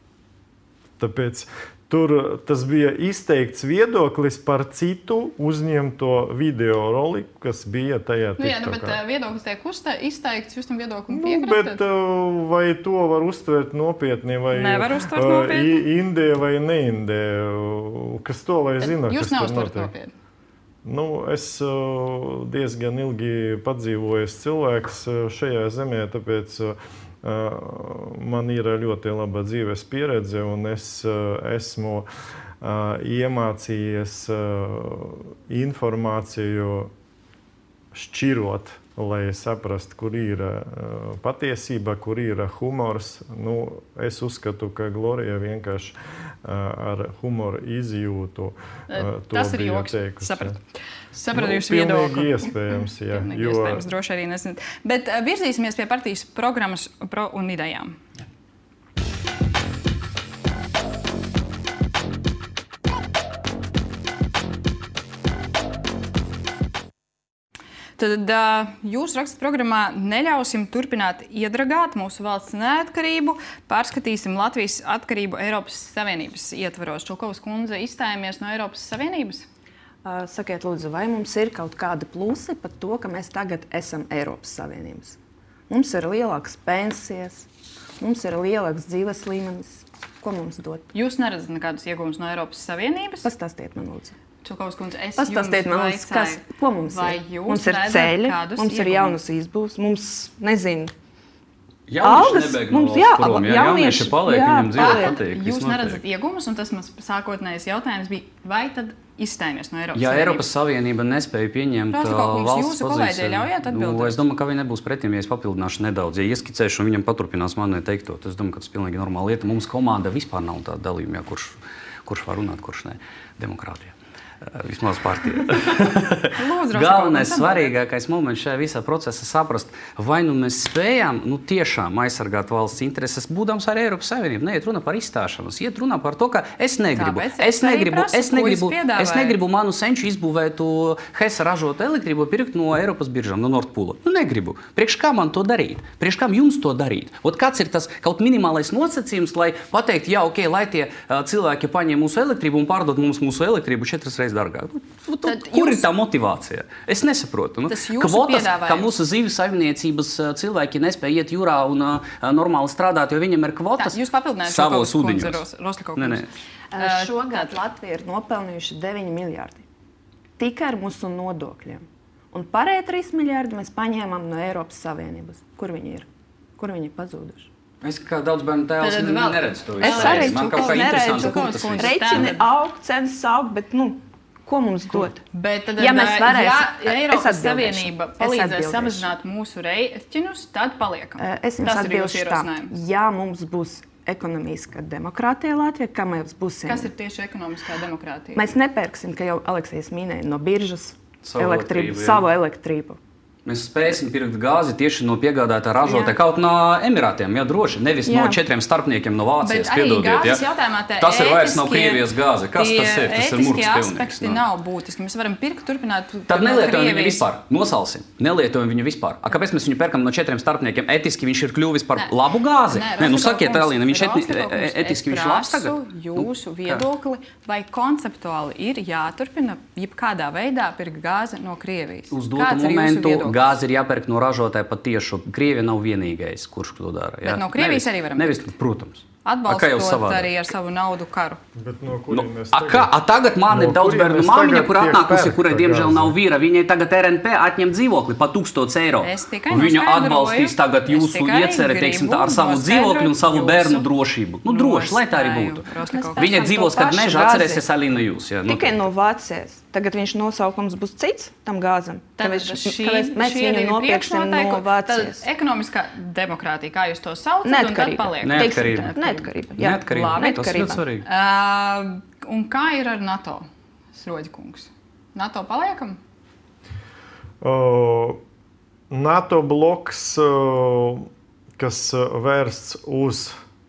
Tāpēc tur tas bija izteikts viedoklis par citu uzņemto video roliku, kas bija tajā Nu, jā, nu, bet TikTokā. uh, viedoklis tiek uzte- izteikts, jūs tam viedoklim Nu, piekritat? bet uh, vai to var uztvert nopietni, vai Nevar uztvert uh, nopietni. i- Indē vai neindē? Uh, Kas to lai zina? Jūs kas tur neuztverat notiek? nopietni. Nu, es uh, diezgan ilgi padzīvoju cilvēks uh, šajā zemē, tāpēc uh, man ir ļoti laba dzīves pieredze, un es uh, esmu uh, iemācījies uh, informāciju šķirot, lai saprastu, kur ir uh, patiesība, kur ir humors. Nu, es uzskatu, ka Glorija vienkārši uh, ar humoru izjūtu uh, to Tas ir bija joks. teikusi. Sapratu. Sapratu Nu, jūsu viedokli. pilnīgi iespējams, jā. Pilnīgi Jo, iespējams, droši arī nezināt. Bet uh, virzīsimies pie partijas programmas pro un idejām. Tad uh, jūs rakstat programmā neļausim turpināt iedragāt mūsu valsts neatkarību, pārskatīsim Latvijas atkarību Eiropas Savienības ietvaros. Čulkovas kundze, izstājamies no Eiropas Savienības? Uh, Sakiet, lūdzu, vai mums ir kaut kāda plusi par to, ka mēs tagad esam Eiropas Savienības? Mums ir lielākas pensijas, mums ir lielāks dzīves līmenis. Ko mums dot? Jūs neredzat nekādus iegūmus no Eiropas Savienības? Pastāstiet man, lūdzu. Čulkovas kundze, es Pastāstiet man, jums lūdzu, kas, vaicāju, ko mums vai ir? jūs Mums ir redzat ceļi, kādus mums ir ieguvumus? jaunas izbūves, mums, nezinu, Jaunieši Algas, nebeig no mums valsts jā, prom, jā, jaunieši- jaunieši paliek, jā, viņiem dzīve paliek. patīk. viss Jūs notiek. neredzat iegūmus, un tas mans sākotnējais jautājums bija, vai tad izstājamies no Eiropas Ja Savienības? Eiropas Savienība nespēja pieņemt Rozikokungs, uh, valsts jūsu kolēģei pozīciju, ļaujāt atbildēt? nu, es domāju, ka viņi nebūs pretim, ja es papildināšu nedaudz. Ja ieskicēšu un viņam paturpinās mani teikto, tad es domāju, ka tas ir pilnīgi normāla lieta. Mums komanda vispār nav tāda dalījuma, ja, kurš, kurš var runāt, kurš ne. Demokrātija. Vismaz partija. Lūdzu, Galvenais, Rozikokungs, svarīgākais moments šajā visā procesā saprast, vai nu mēs spējam nu, tiešām aizsargāt valsts intereses, būdams arī Eiropas Savienība. Neiet runa par izstāšanos, iet runa par to, ka es negribu, Tāpēc es es arī negribu, prasu, es ko negribu, jūs es piedāvājat? negribu manu senču izbūvētu Hesa ražotu elektrību pirkt no Eiropas biržām, no Nordpūla. Nu, negribu. Priekš kā man to darīt? Priekš kam jums to darīt? Ot, kāds ir tas kaut minimālais nosacījums, lai pateikt, jā, ok, lai tie uh, cilvēki paņem mūsu elektrību un pārdod mums mūsu elektrību četras reizes dārgāk? Nu, Tad Kur jūs- ir tā motivācija? Es nesaprotu. Nu, Tas jūsu kvotas, piedāvājums. ka mūsu zīves saimniecības uh, cilvēki nespēja iet jūrā un uh, normāli strādāt, jo viņiem ir kvotas Tā, jūs papildinājāt savos Čulkovas kundze, ūdeņos. Ros- Roslikov Nē, nē. kungs. Uh, Šogad Latvija ir nopelnījuši deviņi miljardi tikai ar mūsu nodokļiem. Un pārējie trīs miljardi mēs paņēmām no Eiropas Savienības. Kur viņi ir? Kur viņi ir pazūduši? Es kā daudz bērnu tēls Tad ne- vēl- neredzu to. Es visu. arī Man kaut kā Čulkovas interesanti, neredzu. kur tas ir. Rēķini Tātad- aug, cenas aug, bet nu, ko mums dot? Bet tad, Ja mēs varēsim- ja es Eiropas atbildēšu. Savienība Es palīdzēs atbildēšu. samazināt mūsu rēķinus, tad paliekam. Uh, Es jums Tas ir jūsu atbildēšu tā, ierosinājums. ja mums būs ekonomiska demokrātija Latvijā, kā mēs būsim. Kas ir tieši ekonomiskā demokrātija? Mēs nepērksim, ka jau Aleksijs minēja, no biržas Savu elektrību, elektrību, jā. savu elektrību. Mēs spēsim pirkt gāzi tieši no piegādātā ražotāja kaut no Emirātiem, jā, droši. Nevis jā. no četriem starpniekiem no Vācijas. Bet arī gāzes jautājumā te tas ir vairs nav Krievijas gāze. Kas tas ir? Tas ir murgs aspekti pilnīgs. Nav būtiski. Mēs varam pirkt, turpināt. Tad nelietojam viņu vispār. Nosalsim. Nelietojam viņu vispār. A, kāpēc mēs viņu perkam no četriem starpniekiem? Etiski viņš ir kļuvis par ne. labu gāzi? Nē, Nē nu sakiet, Elīna, viņš etni, etiski viņš labs tagad? Jūsu viedokli, vai konceptuāli ir jāturpina jebkādā veidā pirkt gāzi no Krievijas? Uz dotu momentu gāzi ir jāpērk no ražotāja patiešu. Krievija nav vienīgais, kurš to dara. Bet no Krievijas arī varam. Nevis, protams. Atbalstot arī ar savu naudu karu. Bet no kuriem mēs tagad? A, kā, a tagad man no ir daudz bērnu māmiņa, kur atnākusi, kurai diemžēl nav vīra. Viņai tagad R N P atņem dzīvokli pa tūkstots eiro. Un viņu atbalstīs tagad jūsu iecere, teiksim, tā, ar savu dzīvokli un savu bērnu drošību. Nu, droši, lai tā arī būtu. Viņa dzīvos, kad meža atcerēsies Alīna jūs. Jā, nu. Tikai no Vācijas. Tagad viņš nosaukums būs cits tam gāzam. Tāpēc šī, mēs viņu nopirksim no Vācijas. Ekonomiskā demokrātija, kā jūs to saucat, un tad paliek. Neatkarība. Neatkarība. Jā. Neatkarība. Labi. Tas ir ļoti svarīgi. Uh, un kā ir ar NATO, Sroģikungs? NATO paliekam? Uh, NATO bloks, uh, kas vērsts uz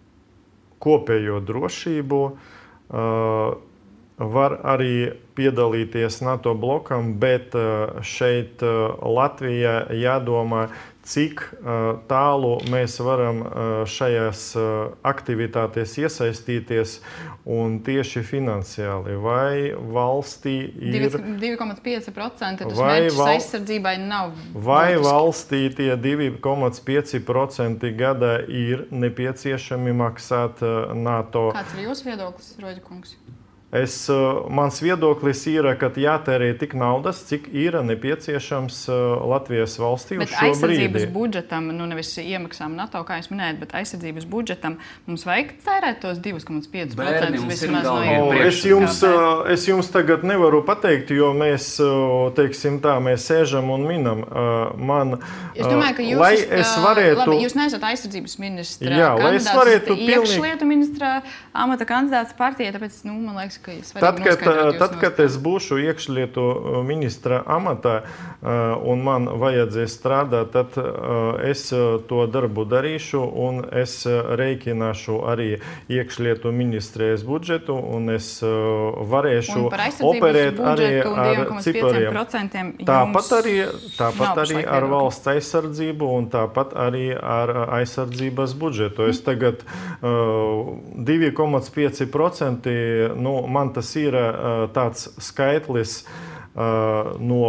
kopējo drošību, uh, var arī piedalīties NATO blokam, bet šeit Latvijā jādomā, cik tālu mēs varam šajās aktivitātēs iesaistīties un tieši finansiāli. Vai valstī ir... divi komats pieci procenti tas mērķis val... aizsardzībai nav. Vai būtiski. Valstī tie divi komats pieci procenti gadā ir nepieciešami maksāt NATO? Kāds ir jūsu viedoklis, Roģikungs? Es, mans viedoklis ir, ka jātērē tik naudas, cik ir nepieciešams Latvijas valstī uz šo brīdi. Bet aizsardzības budžetam, nu nevis iemaksām NATO, kā jūs minējat, bet aizsardzības budžetam mums vajag tērēt tos divi komats pieci procenti vismaz no iepriekš. Es jums, es jums tagad nevaru pateikt, jo mēs, teiksim tā, mēs sēžam un minam. Man, es domāju, ka jūs, lai esat, es varētu... labi, jūs neesat aizsardzības ministra jā, kandidāts, varētu esat iekšlietu ministra amata kandidāts partijai, tāpēc, nu, man liekas, Tad, kad, tad, kad es būšu iekšlietu ministra amatā un man vajadzēs strādāt, tad es to darbu darīšu un es rēķināšu arī iekšlietu ministrijas budžetu un es varēšu operēt arī ar cipariem. Tāpat arī, tāpat arī ar valsts aizsardzību un tāpat arī ar aizsardzības budžetu. Es tagad divi komats pieci procenti, nu, man tas ir uh, tāds skaitlis uh, no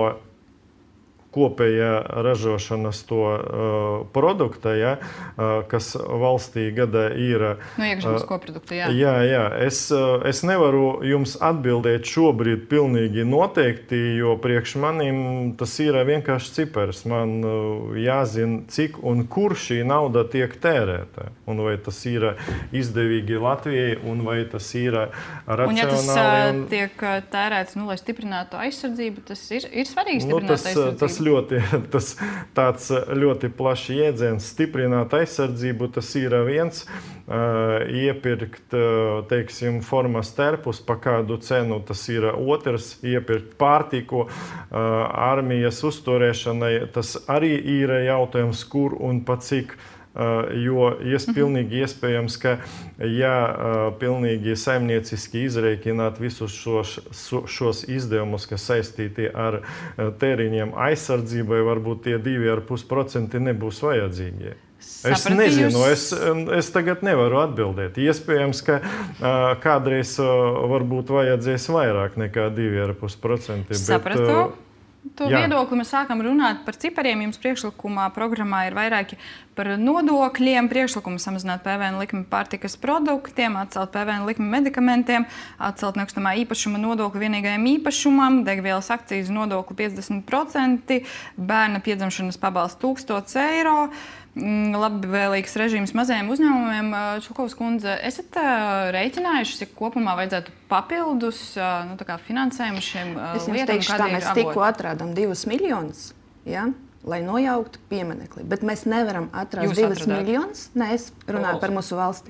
kopējā ražošanas to uh, produkta, ja, uh, kas valstī gadā ir. No iekšzemes uh, koprodukta, jā. Jā, jā. Es, uh, es nevaru jums atbildēt šobrīd pilnīgi noteikti, jo priekš manim tas ir vienkārši cipars. Man uh, jāzina, cik un kur šī nauda tiek tērēta. Un vai tas ir izdevīgi Latvijai, un vai tas ir racionāli. Un ja tas uh, tiek tērēts, nu, lai stiprinātu aizsardzību, tas ir, ir svarīgi stiprināt nu, tas, aizsardzību. Tas ļoti, tas tāds ļoti plašs jēdziens. Stiprināt aizsardzību, tas ir viens. Uh, iepirkt, uh, teiksim, formas terpus pa kādu cenu, tas ir otrs. Iepirkt pārtiku, uh, armijas uzturēšanai, tas arī ir jautājums, kur un pa cik. Uh, jo es pilnīgi iespējams, ka ja uh, pilnīgi saimnieciski izrēķināt visus šos, šos izdevumus, kas saistīti ar uh, tēriņiem aizsardzībai, varbūt tie divi ar pus procenti nebūs vajadzīgi. Es Saprati, nezinu, jūs... es, es tagad nevaru atbildēt. Iespējams, ka uh, kādreiz uh, varbūt vajadzēs vairāk nekā divi ar pus procenti. Sapratu. Bet, uh, To Jā. viedokli mēs sākam runāt par cipariem. Jums priekšlikumā programmā ir vairāki par nodokļiem. Priekšlikumu samazināt P V N likmi pārtikas produktiem, atcelt P V N likmi medikamentiem, atcelt nekustamā īpašuma nodokli vienīgajam īpašumam, degvielas akcijas nodokli piecdesmit procenti, bērna piedzimšanas pabalsts tūkstots eiro. Labvēlīgs režīms mazajiem uzņēmumiem. Čukovs kundze, esat rēķinājuši, cik kopumā vajadzētu papildus nu, tā kā finansējumu šiem lietām? Es jums teikšu, tā mēs tikko atrādām divus miljonus, ja, lai nojauktu pieminekli. Bet mēs nevaram atrast divus miljonus. Nē, es runāju par mūsu valsti.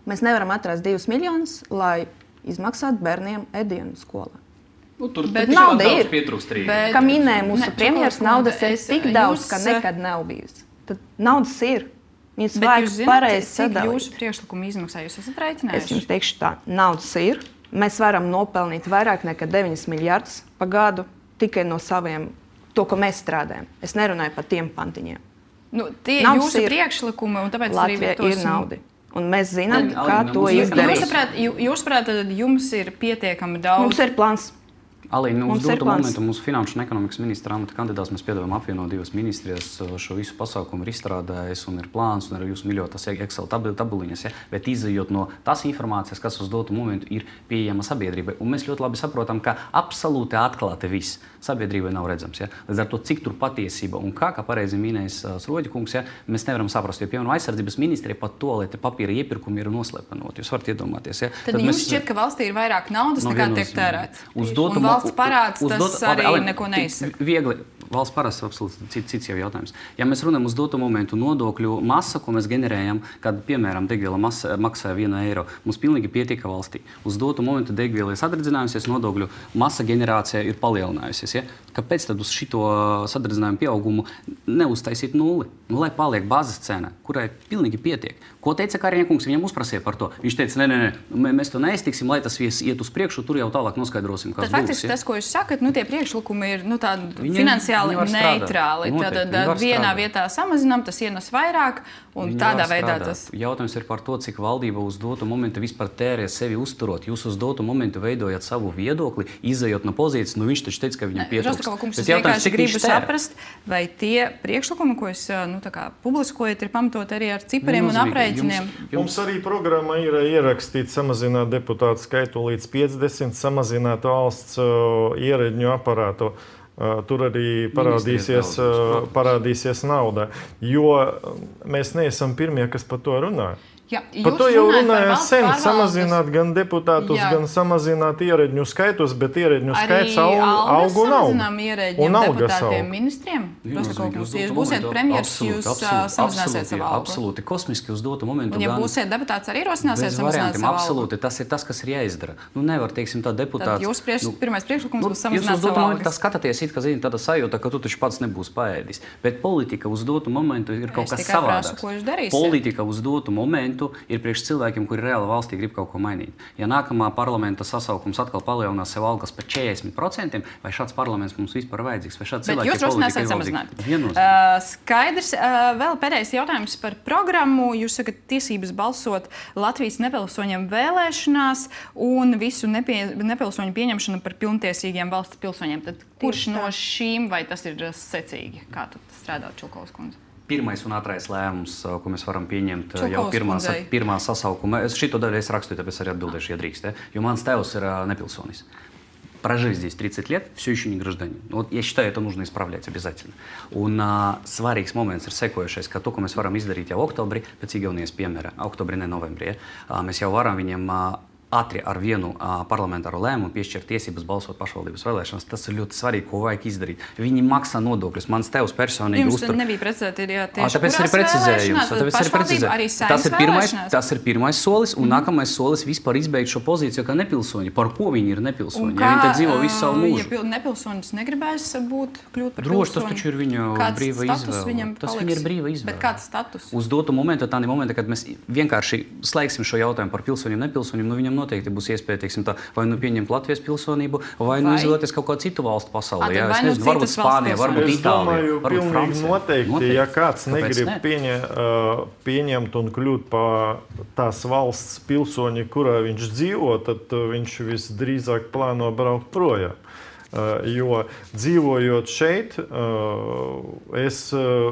Mēs nevaram atrast divus miljonus, lai izmaksātu bērniem ēdienu skolā. Nu, tur bet nauda ir. Bet, kā minēja mūsu premjeras, naudas ir tik daudz, ka nekad nav bijusi. Tad naudas ir. Viņas vajag pareizi sadalīt. Jūsu priekšlikumu izmaksā jūs esat rēķinājuši? Es jums teikšu tā, naudas ir. Mēs varam nopelnīt vairāk nekā deviņus miljardus pa gadu tikai no saviem, to, ko mēs strādājam. Es nerunāju par tiem pantiņiem. Nu, tie naudas jūsu ir. Priekšlikumi, un tāpēc Latvijā arī tos... ir nauda. Un mēs zinām, Tad, kā Alina, to mums ir izdarīt. Jūs saprāt, jūs saprāt, tad jums ir pietiekami daudz. Mums ir plāns. Alīna, nu, uz Mums ir dotu plāns. momentu mūsu finanšu un ekonomikas ministra amata kandidāts mēs piedāvājam apvienot divas ministrijas, šo visu pasaukumu ir izstrādājis un ir plāns un ir jūsu mīļotās Excel tabuliņas, ja? Bet izejot no tās informācijas, kas uz dotu momentu ir pieejama sabiedrībai. Un mēs ļoti labi saprotam, ka absolūti atklāti viss sabiedrībai nav redzams. Ja? Līdz ar to, cik tur patiesība un kā, kā pareizi minējis uh, Sroģa kungs, ja? Mēs nevaram saprast, jo, piemēram, aizsardzības ministrija pat to, lai te papīra iepirkumi ir noslepenoti. Jūs varat iedomāties. Ja? Tad, Tad jums mēs... šķiet, ka valstī ir vairāk naudas no nekā tiek tērēts. Uz dotu un valsts parāds tas dotu, arī labi, neko neizsaka. Viegli. Valsts parāds ir absolūti cits, cits jau jautājums. Ja mēs runājam uz dotu momentu nodokļu masa, ko mēs ģenerējam, kad, piemēram, degviela masa, maksā vienu eiro, mums pilnīgi pietika valstī. Uz dotu momentu degviela ir sadardzinājusies, nodokļu masa ģenerācija ir palielinājusies. Ja? Kāpēc tad uz šito sadardzinājumu pieaugumu neuztaisīt nulli? Nu, lai paliek bāzes cena, kurai pilnīgi pietiek. Ko teica Kariņa kungs? Viņam uzprasīja par to. Viņš teica, nē, nē, nē, mēs to neiztiksim, lai tas vies iet uz priekšu, tur jau tālāk noskaidrosim, kas būs. Tad faktiski tas, ko jūs sakat, nu tie priekšlikumi ir nu, tādi finansiāli neitrāli. Tad vienā vietā samazinām, tas ienes vairāk, un viņi tādā veidā tas... Jautājums ir par to, cik valdība uz dotu momentu vispār tērē sevi uzturot. Jūs uz dotu momentu veidojat savu viedokli, izejot no pozīcijas, nu viņš taču teica, ka viņam pietrūkst. Rostakova kungs, es vienkārši gribu saprast, vai tie priekšlikumi, ko es nu, tā kā publiskojat, ir pamatot arī ar cipariem un aprēķiniem. Jums, jums arī programma ir ierakstīta samazināt deputātu skaitu līdz piecdesmit, samazināt valsts uh, ierēdņu aparātu. Uh, tur arī parādīsies, uh, parādīsies nauda, jo mēs neesam pirmie, kas par to runā. Ja, par to jau runāja sen, samazināt gan deputātus, jā. gan samazināt ierēdņu skaitus, bet ierēdņu skaits aug, aug un aug. Un algas aug. Ministriem? Jūs, ja būsiet premjers, jūs samazināsiet savu algu. Absolūti, kosmiski uz dotu momentu. Un ja būsiet deputāts, arī rosināsiet samazināt savu algu. Absolūti, tas ir tas, kas ir jāizdara. Nu, nevar, teiksim, tā deputāts... Tad jūs prieš, nu, pirmais priekšlikums nu, būs samazināt savu algu. Jūs skatāties, it kā zini, tāda sajūta, ka tu taču pats nebūs paēdis. Bet politika uz dotu momentu ir kaut kas savādāks. Politika uz dotu momentu ir priekš cilvēkiem, kuri reāli valstī grib kaut ko mainīt. Ja nākamā parlamenta sasaukums atkal palielinās sev algas par četrdesmit procentiem, vai šāds parlaments mums vispār vajadzīgs, vai šāds cilvēki ir politika ir vajadzīgs? Uh, skaidrs. Uh, vēl pēdējais jautājums par programmu. Jūs sakat, tiesības balsot Latvijas nepilsoņiem vēlēšanās un visu nepie, nepilsoņu pieņemšanu par pilntiesīgiem valsts pilsoņiem. Tad kurš no šīm, vai tas ir secīgi? Kā tad strādā Čulkovas kundze? Pirmais un ātrais lēmums, ko mēs varam pieņemt Čulkovas jau pirmā, sa, pirmā sasaukuma. Es šito daļu es rakstu, tāpēc arī atbildēšu, ja drīkst. Jo mans tēvs ir непилсонис. Прожили здесь тридцать лет, все еще не гражданин. Вот я считаю, это нужно исправлять обязательно. Un uh, svarīgs moments ir sekojušais, ka to, ko mēs varam izdarīt jau oktobrī, pēc Igaunijas piemēra, oktobrī, ne novembrī, ja, uh, mēs jau varam viņiem uh, ātri ar vienu uh, parlamentāru lēmumu piešķirt tiesības balsot pašvaldības vēlēšanas. Tas ir ļoti svarīgi, ko vajag izdarīt. Viņi maksā nodokļus. Mans tevs personīgi jums uztur... Jums nebija precizēti, ir jā, tieši tāpēc ir precizējums. Tāpēc ir precizējums. Tas ir pirmais, tas ir pirmais solis, un mm. nākamais solis vispār izbeigt šo pozīciju, kā nepilsoņi. Par ko viņi ir nepilsoņi? Kā, ja viņi te dzīvo visu savu mūžu. Ja nepilsoņis negribēs būt, kļūt par Droši, pilsoņu, tas taču ir viņa brīva izvēle. Tas viņa ir brīva izvēle. Bet kāds status? Uz dotu momentu, tādi momenti, kad mēs vienkārši slēgsim šo jautājumu par pilsoņiem, nepilsoņiem, nu viņam noteikti būs iespēja, teiksim tā, vai nu pieņemt Latvijas pilsonību, vai nu izvēlēties kaut kādu citu valstu pasaulē. Jā, es nezinu, varbūt Spānija, varbūt Itālija, varbūt Francija. Noteikti, noteikti, ja kāds negrib pieņa, uh, pieņemt un kļūt par tās valsts pilsoņi, kurā viņš dzīvo, tad uh, viņš visdrīzāk plāno braukt projām. Uh, jo dzīvojot šeit, uh, es uh,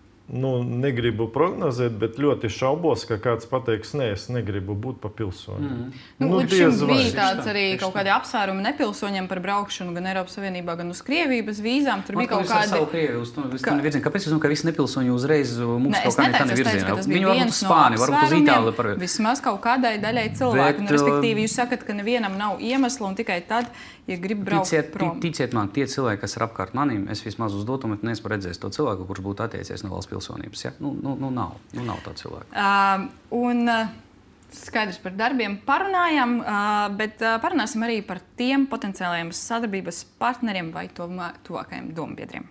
nu, negribu prognozēt, bet ļoti šaubos, ka kāds pateiks, nē, es negribu būt par pilsoni. Mm. Nu, nu, līdz šim bija tāds arī kaut kādi apsvērumi nepilsoņiem par braukšanu gan Eiropas Savienībā, gan uz Krieviju bez vīzām. Tur bija kaut kādi... Savu Krieviju, uz to, ka... virzienu. Kāpēc es domāju, ka visi nepilsoņi uzreiz mums ne, kaut kā netāni virzienā? Viņi varbūt uz Spāniju, varbūt uz Itāliju. Par... Vismaz kaut kādai daļai cilvēku. Bet, un, respektīvi, jūs sakat, ka nevienam nav iemesla un tikai tad, ja grib braukt ticiet, prom. Ticiet man, tie cilvēki, kas ir apkārt manim, es vismaz uz dotu, bet neesmu redzējis to cilvēku, kurš būtu attiecies no valsts pilsonības. Ja? Nu, nu, nu, nav. Nu, nav tā cilvēka. Uh, un uh, Skaidrs par darbiem parunājām, bet parunāsim arī par tiem potenciālajiem sadarbības partneriem vai tuvākajiem dombiedriem.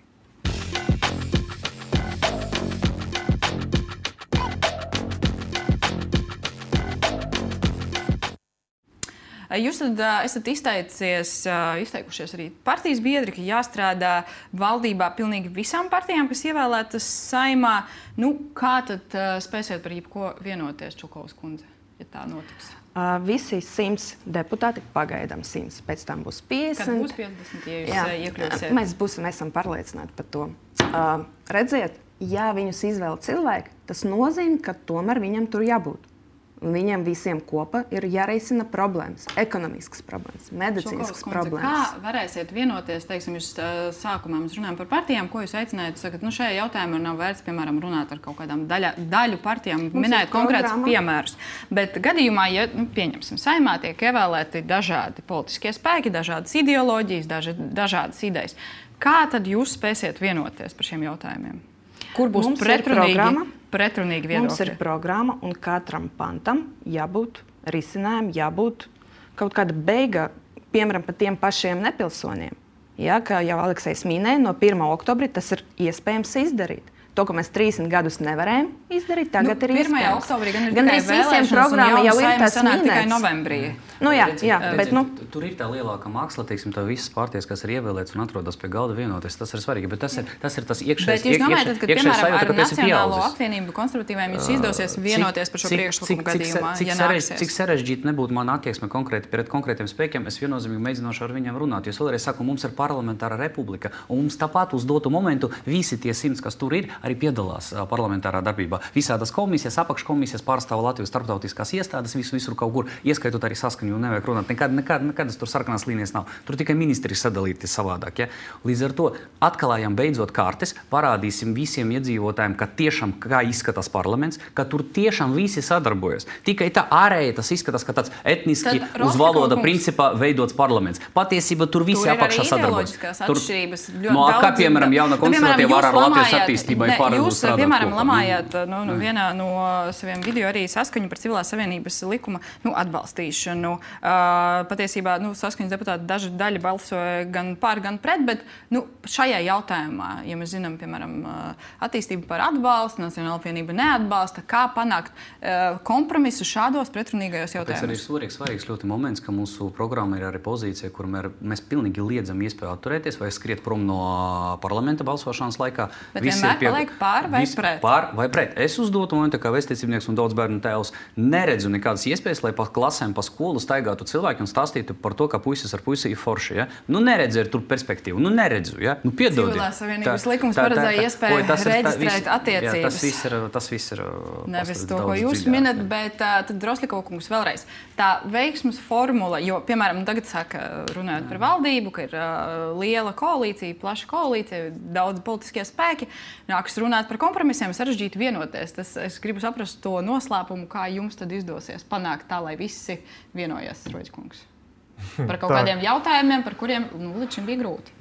Jūs tad esat izteicies, izteikušies arī partijas biedri, ka jāstrādā valdībā pilnīgi visām partijām, kas ievēlētas Saeimā. Nu, kā tad spēsiet par jebko vienoties, Čukovas kundze, ja tā notiks? Uh, visi simts deputāti, pagaidām simts, pēc tam būs piecdesmit. Kad būs piecdesmit, ja jūs Jā, iekļūsiet? Mēs būsim, esam pārliecināti par to. Uh, redziet, ja viņus izvēl cilvēki, tas nozīmē, ka tomēr viņam tur jābūt. Viņiem visiem kopā ir jārisina problēmas, ekonomiskas problēmas, medicīniskas problēmas. Kā varēsiet vienoties, teiksim, jūs sākumā mēs runājam par partijām, ko jūs aicinājāt, sakat, nu šajā jautājumā nav vērts, piemēram, runāt ar kaut kādām daļa, daļu partijām, minēt konkrētus piemērus. Bet gadījumā, ja, nu, pieņemsim, Saeimā tiek ievēlēti dažādi politiskie spēki, dažādas ideoloģijas, daži, dažādas idejas. Kā tad jūs spēsiet vienoties par šiem jautājumiem? Kur būs pretrunīgi? Pretrunīgi viedokļi. Mums ir programma, un katram pantam jābūt risinājumam, jābūt kaut kāda beiga, piemēram, par tiem pašiem nepilsoņiem. Ja, kā jau Aleksejs minēja, no pirmā oktobra tas ir iespējams izdarīt. To, ko mēs trīsdesmit gadus nevarējām izdarīt, tagad nu, ir iespējams. pirmajā oktobrī gan ir gan tikai vēlēšanas, programma jau ir tas minēts. Tikai novembrī. Nu, jā, jā, bet, nu... Tur ir tā lielākā māksla, teiksim, tā visas partijas, kas ir ievēlētas un atrodas pie galda vienoties. Tas ir svarīgi, bet tas ir, tas ir tas iekšējais. Bet jūs domājat, ka, piemēram, ar Nacionālo apvienību konservatīviem jums izdosies vienoties par šo priekšlikumu gadījumā, ja nāksies? Cik sarežģīti nebūtu man attieksme konkrēti pret konkrētiem spēkiem, es viennozīmīgi mēģināšu ar viņiem runāt. Jūs vēlreiz saku, mums ir parlamentāra republika, un mums tāpat uz dotu momentu visi tie simts, kas tur ir, arī piedalās parlamentārā darbībā. Visādas komisijas, apakškomisijas pārstāv Latvijas starptautiskās iestādes, visu, visur kaut kur, ieskaitot arī saskaņu, un nevajag runāt. Nekad, nekad, nekadas tur sarkanās līnijas nav. Tur tikai ministri sadalīti savādāk. Ja? Līdz ar to atklājam beidzot kartes, parādīsim visiem iedzīvotājiem, ka tiešām kā izskatās parlaments, ka tur tiešām visi sadarbojas. Tikai tā ārēji tas izskatās, ka tāds etniski Tad, uz valoda principā veidots parlaments. Patiesībā tur visi tur apakšā sadarbojas. Tur ir arī no, kā piemēram jauna konservatīva ar Latvijas attīstībai pārādot strādāt. Piemēram, lamājāt nu, nu, vienā no saviem video arī saskaņu par civilās savienības likuma nu, atbalstīšanu. Uh, patiesībā nu, saskaņas deputāti daži daļa balsoja gan par, gan pret, bet nu, šajā jautājumā, ja mēs zinām, piemēram, attīstību par atbalstu, Nacionāla apvienība neatbalsta, kā panākt uh, kompromisu šādos pretrunīgajos jautājumos? Tas ir svarīgs, svarīgs ļoti moments, ka mūsu programma ir arī pozīcija, kur mēr, mēs pilnīgi liedzam iespēju atturēties vai skriet prom no parlamenta balsošanas laikā. Bet vienmēr pie... paliek pār vai pret? Pār vai pret. Es uz dotu momentu, kā vēstniecībnieks un daudz bērnu tēvs, neredzu nekādas iespējas, lai pa klasēm, pa skolu staigātu cilvēki un stāstītu par to, ka puisis ar puisi ir forši. Ja? Nu, neredzu tur perspektīvu. Nu, neredzu. Ja? Nu, piedodiet. Civilās savienības likums paredzēja iespēju reģistrēt attiecības. Jā, tas viss ir, tas viss ir nevis to, ko jūs minat, bet uh, tad Drosļikova kungs vēlreiz. Tā veiksmes formula, jo, piemēram, tagad saka, runājot par valdību, ka ir uh, liela koalīcija, plaša koalīcija, daudz politiskie spēki, nākas runāt par kompromisiem, sarežģīti vienoties. Tas, es gribu saprast to noslēpumu, kā jums tad izdosies panākt tā, lai visi vienojas, Roģikungs. Par kaut kādiem jautājumiem, par kuriem nu, līdz šim bija grūti.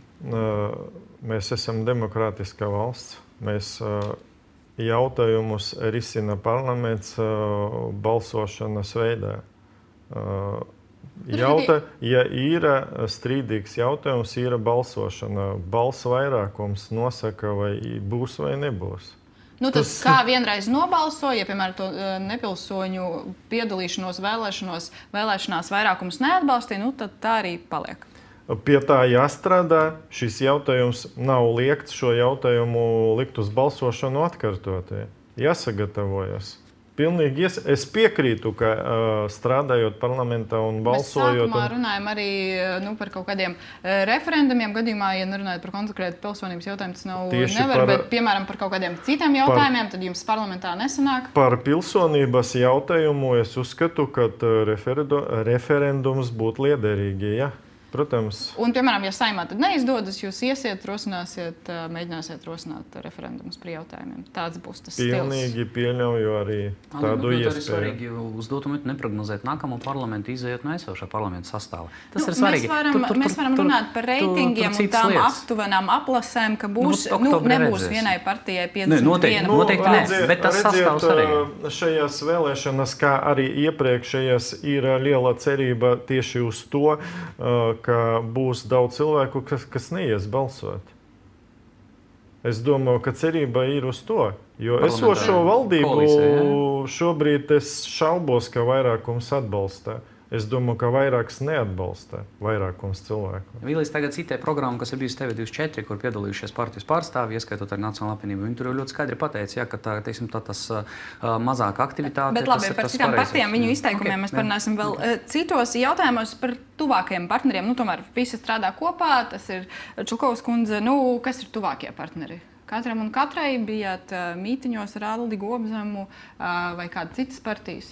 Mēs esam demokrātiska valsts. Mēs jautājumus risina parlaments balsošanas veidā. Jauta, ja ir strīdīgs jautājums, ir balsošana. Balsu vairākums nosaka, vai būs vai nebūs. Nu, tas, tas kā vienreiz nobalsoja, ja, piemēram, to nepilsoņu piedalīšanos vēlēšanos, vēlēšanās vairākums neatbalstīja, nu, tad tā arī paliek. Pie tā jāstrādā. Šis jautājums nav liekts šo jautājumu likt uz balsošanu atkārtot. Jāsagatavojas. Pilnīgi ies... Es piekrītu, ka uh, strādājot parlamentā un balsojot... Mēs sākumā un... runājam arī nu, par kaut kādiem uh, referendumiem gadījumā, ja nerunājot par konkrētu pilsonības jautājumu, tas nav Tieši nevar, par... bet, piemēram, par kaut kādiem citiem jautājumiem, par... tad jums parlamentā nesanāk. Par pilsonības jautājumu es uzskatu, ka referendu... referendums būtu liederīgi, ja? Protams. Un, piemēram, ja saimā tad neizdodas, jūs iesiet, rosināsiet, mēģināsiet rosināt referendumus par jautājumiem. Tāds būs tas stils. Pilnīgi pieļauju arī tādu iespēju. iespēju. Tas ir svarīgi uzdot un neprognozēt nākamo parlamentu, izējot no esošā parlamenta sastāva. Tas nu, ir svarīgi. Mēs varam, tur, tur, mēs varam tur, runāt par reitingiem tur, tur un tām lietas. Aptuvenām aplasēm, ka būs, nu, nu, nebūs redzēs. Vienai partijai piecdesmit viena. Noteikti, noteikti nē, redziet, bet tas sastāvs arī. Šajās vēlēšanas, kā arī iepriekšējās, ir liela cerība tieši uz to, ka būs daudz cilvēku, kas, kas neies balsot. Es domāju, ka cerība ir uz to, jo esošo valdību koalīcija, šobrīd es šaubos, ka vairākums atbalsta. Es domāju, ka vairāks neatbalsta vairākums cilvēku. Vīlis tagad citē programmu, kas ir bijusi T V divdesmit četri, kur piedalījušies partijas pārstāvji, ieskaitot arī Nacionālo apvienību. Viņi tur ļoti skaidri pateica, ja, ka tā, teiksim, tā tas uh, mazāka aktivitāte. Bet labi, par citām partijām viņu izteikumiem okay, mēs parunāsim vēl uh, citos jautājumos par tuvākajiem partneriem. Nu, tomēr visi strādā kopā, tas ir Čukovs kundze. Nu, kas ir tuvākie partneri? Katram un katrai bijāt uh, mītiņos ar Aldi Gobzemu uh, vai kādas citas partijas?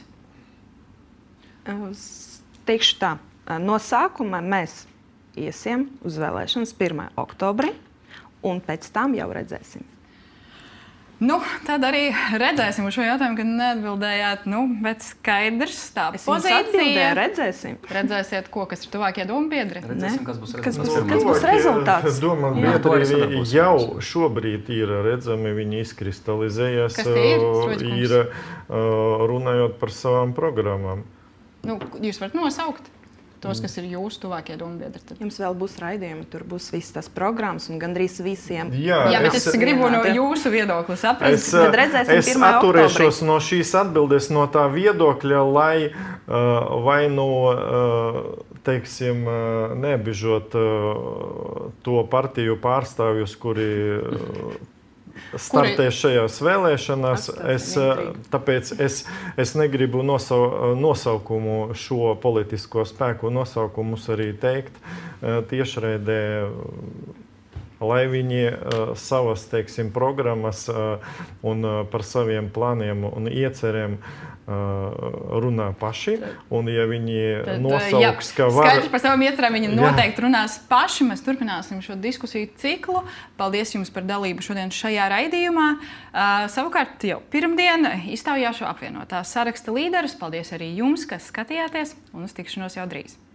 Teikšu tā, no sākuma mēs iesim uz vēlēšanas pirmā oktobra, un pēc tam jau redzēsim. Nu, tad arī redzēsim uz šo jautājumu, kad neatbildējāt, nu, bet skaidrs tā es pozīcija. Redzēsim. Redzēsiet, ko, kas ir tuvākie domu biedri? Redzēsim, kas būs kas rezultāts. Būs, kas būs rezultāts? Domu biedri jau šobrīd ir redzami, viņi izkristalizējas, ir runājot par savām programmām. Nu, jūs varat nosaukt tos, kas ir jūsu tuvākie dombiedri. Tad. Jums vēl būs raidījumi, tur būs visas tās programmas un gandrīz visiem. Jā, Jā bet es, es gribu no jūsu viedokļa saprast. Es, es atturēšos no šīs atbildes, no tā viedokļa, lai uh, vai no, uh, teiksim, uh, nebižot uh, to partiju pārstāvjus, kuri uh, startē šajās vēlēšanās. Es, tāpēc es, es negribu nosau, nosaukumu šo politisko spēku nosaukumus arī teikt tiešraidē, lai viņi savas, teiksim, programmas un par saviem plāniem un iecerēm runā paši, un ja viņi Tad, nosauks, jā, ka var... Skaidrs par savām iecerēm viņi noteikti runās paši. Mēs turpināsim šo diskusiju ciklu. Paldies jums par dalību šodien šajā raidījumā. Uh, savukārt jau pirmdien iztaujāšu apvienotā saraksta līderus. Paldies arī jums, kas skatījāties, un uz tikšanos jau drīz.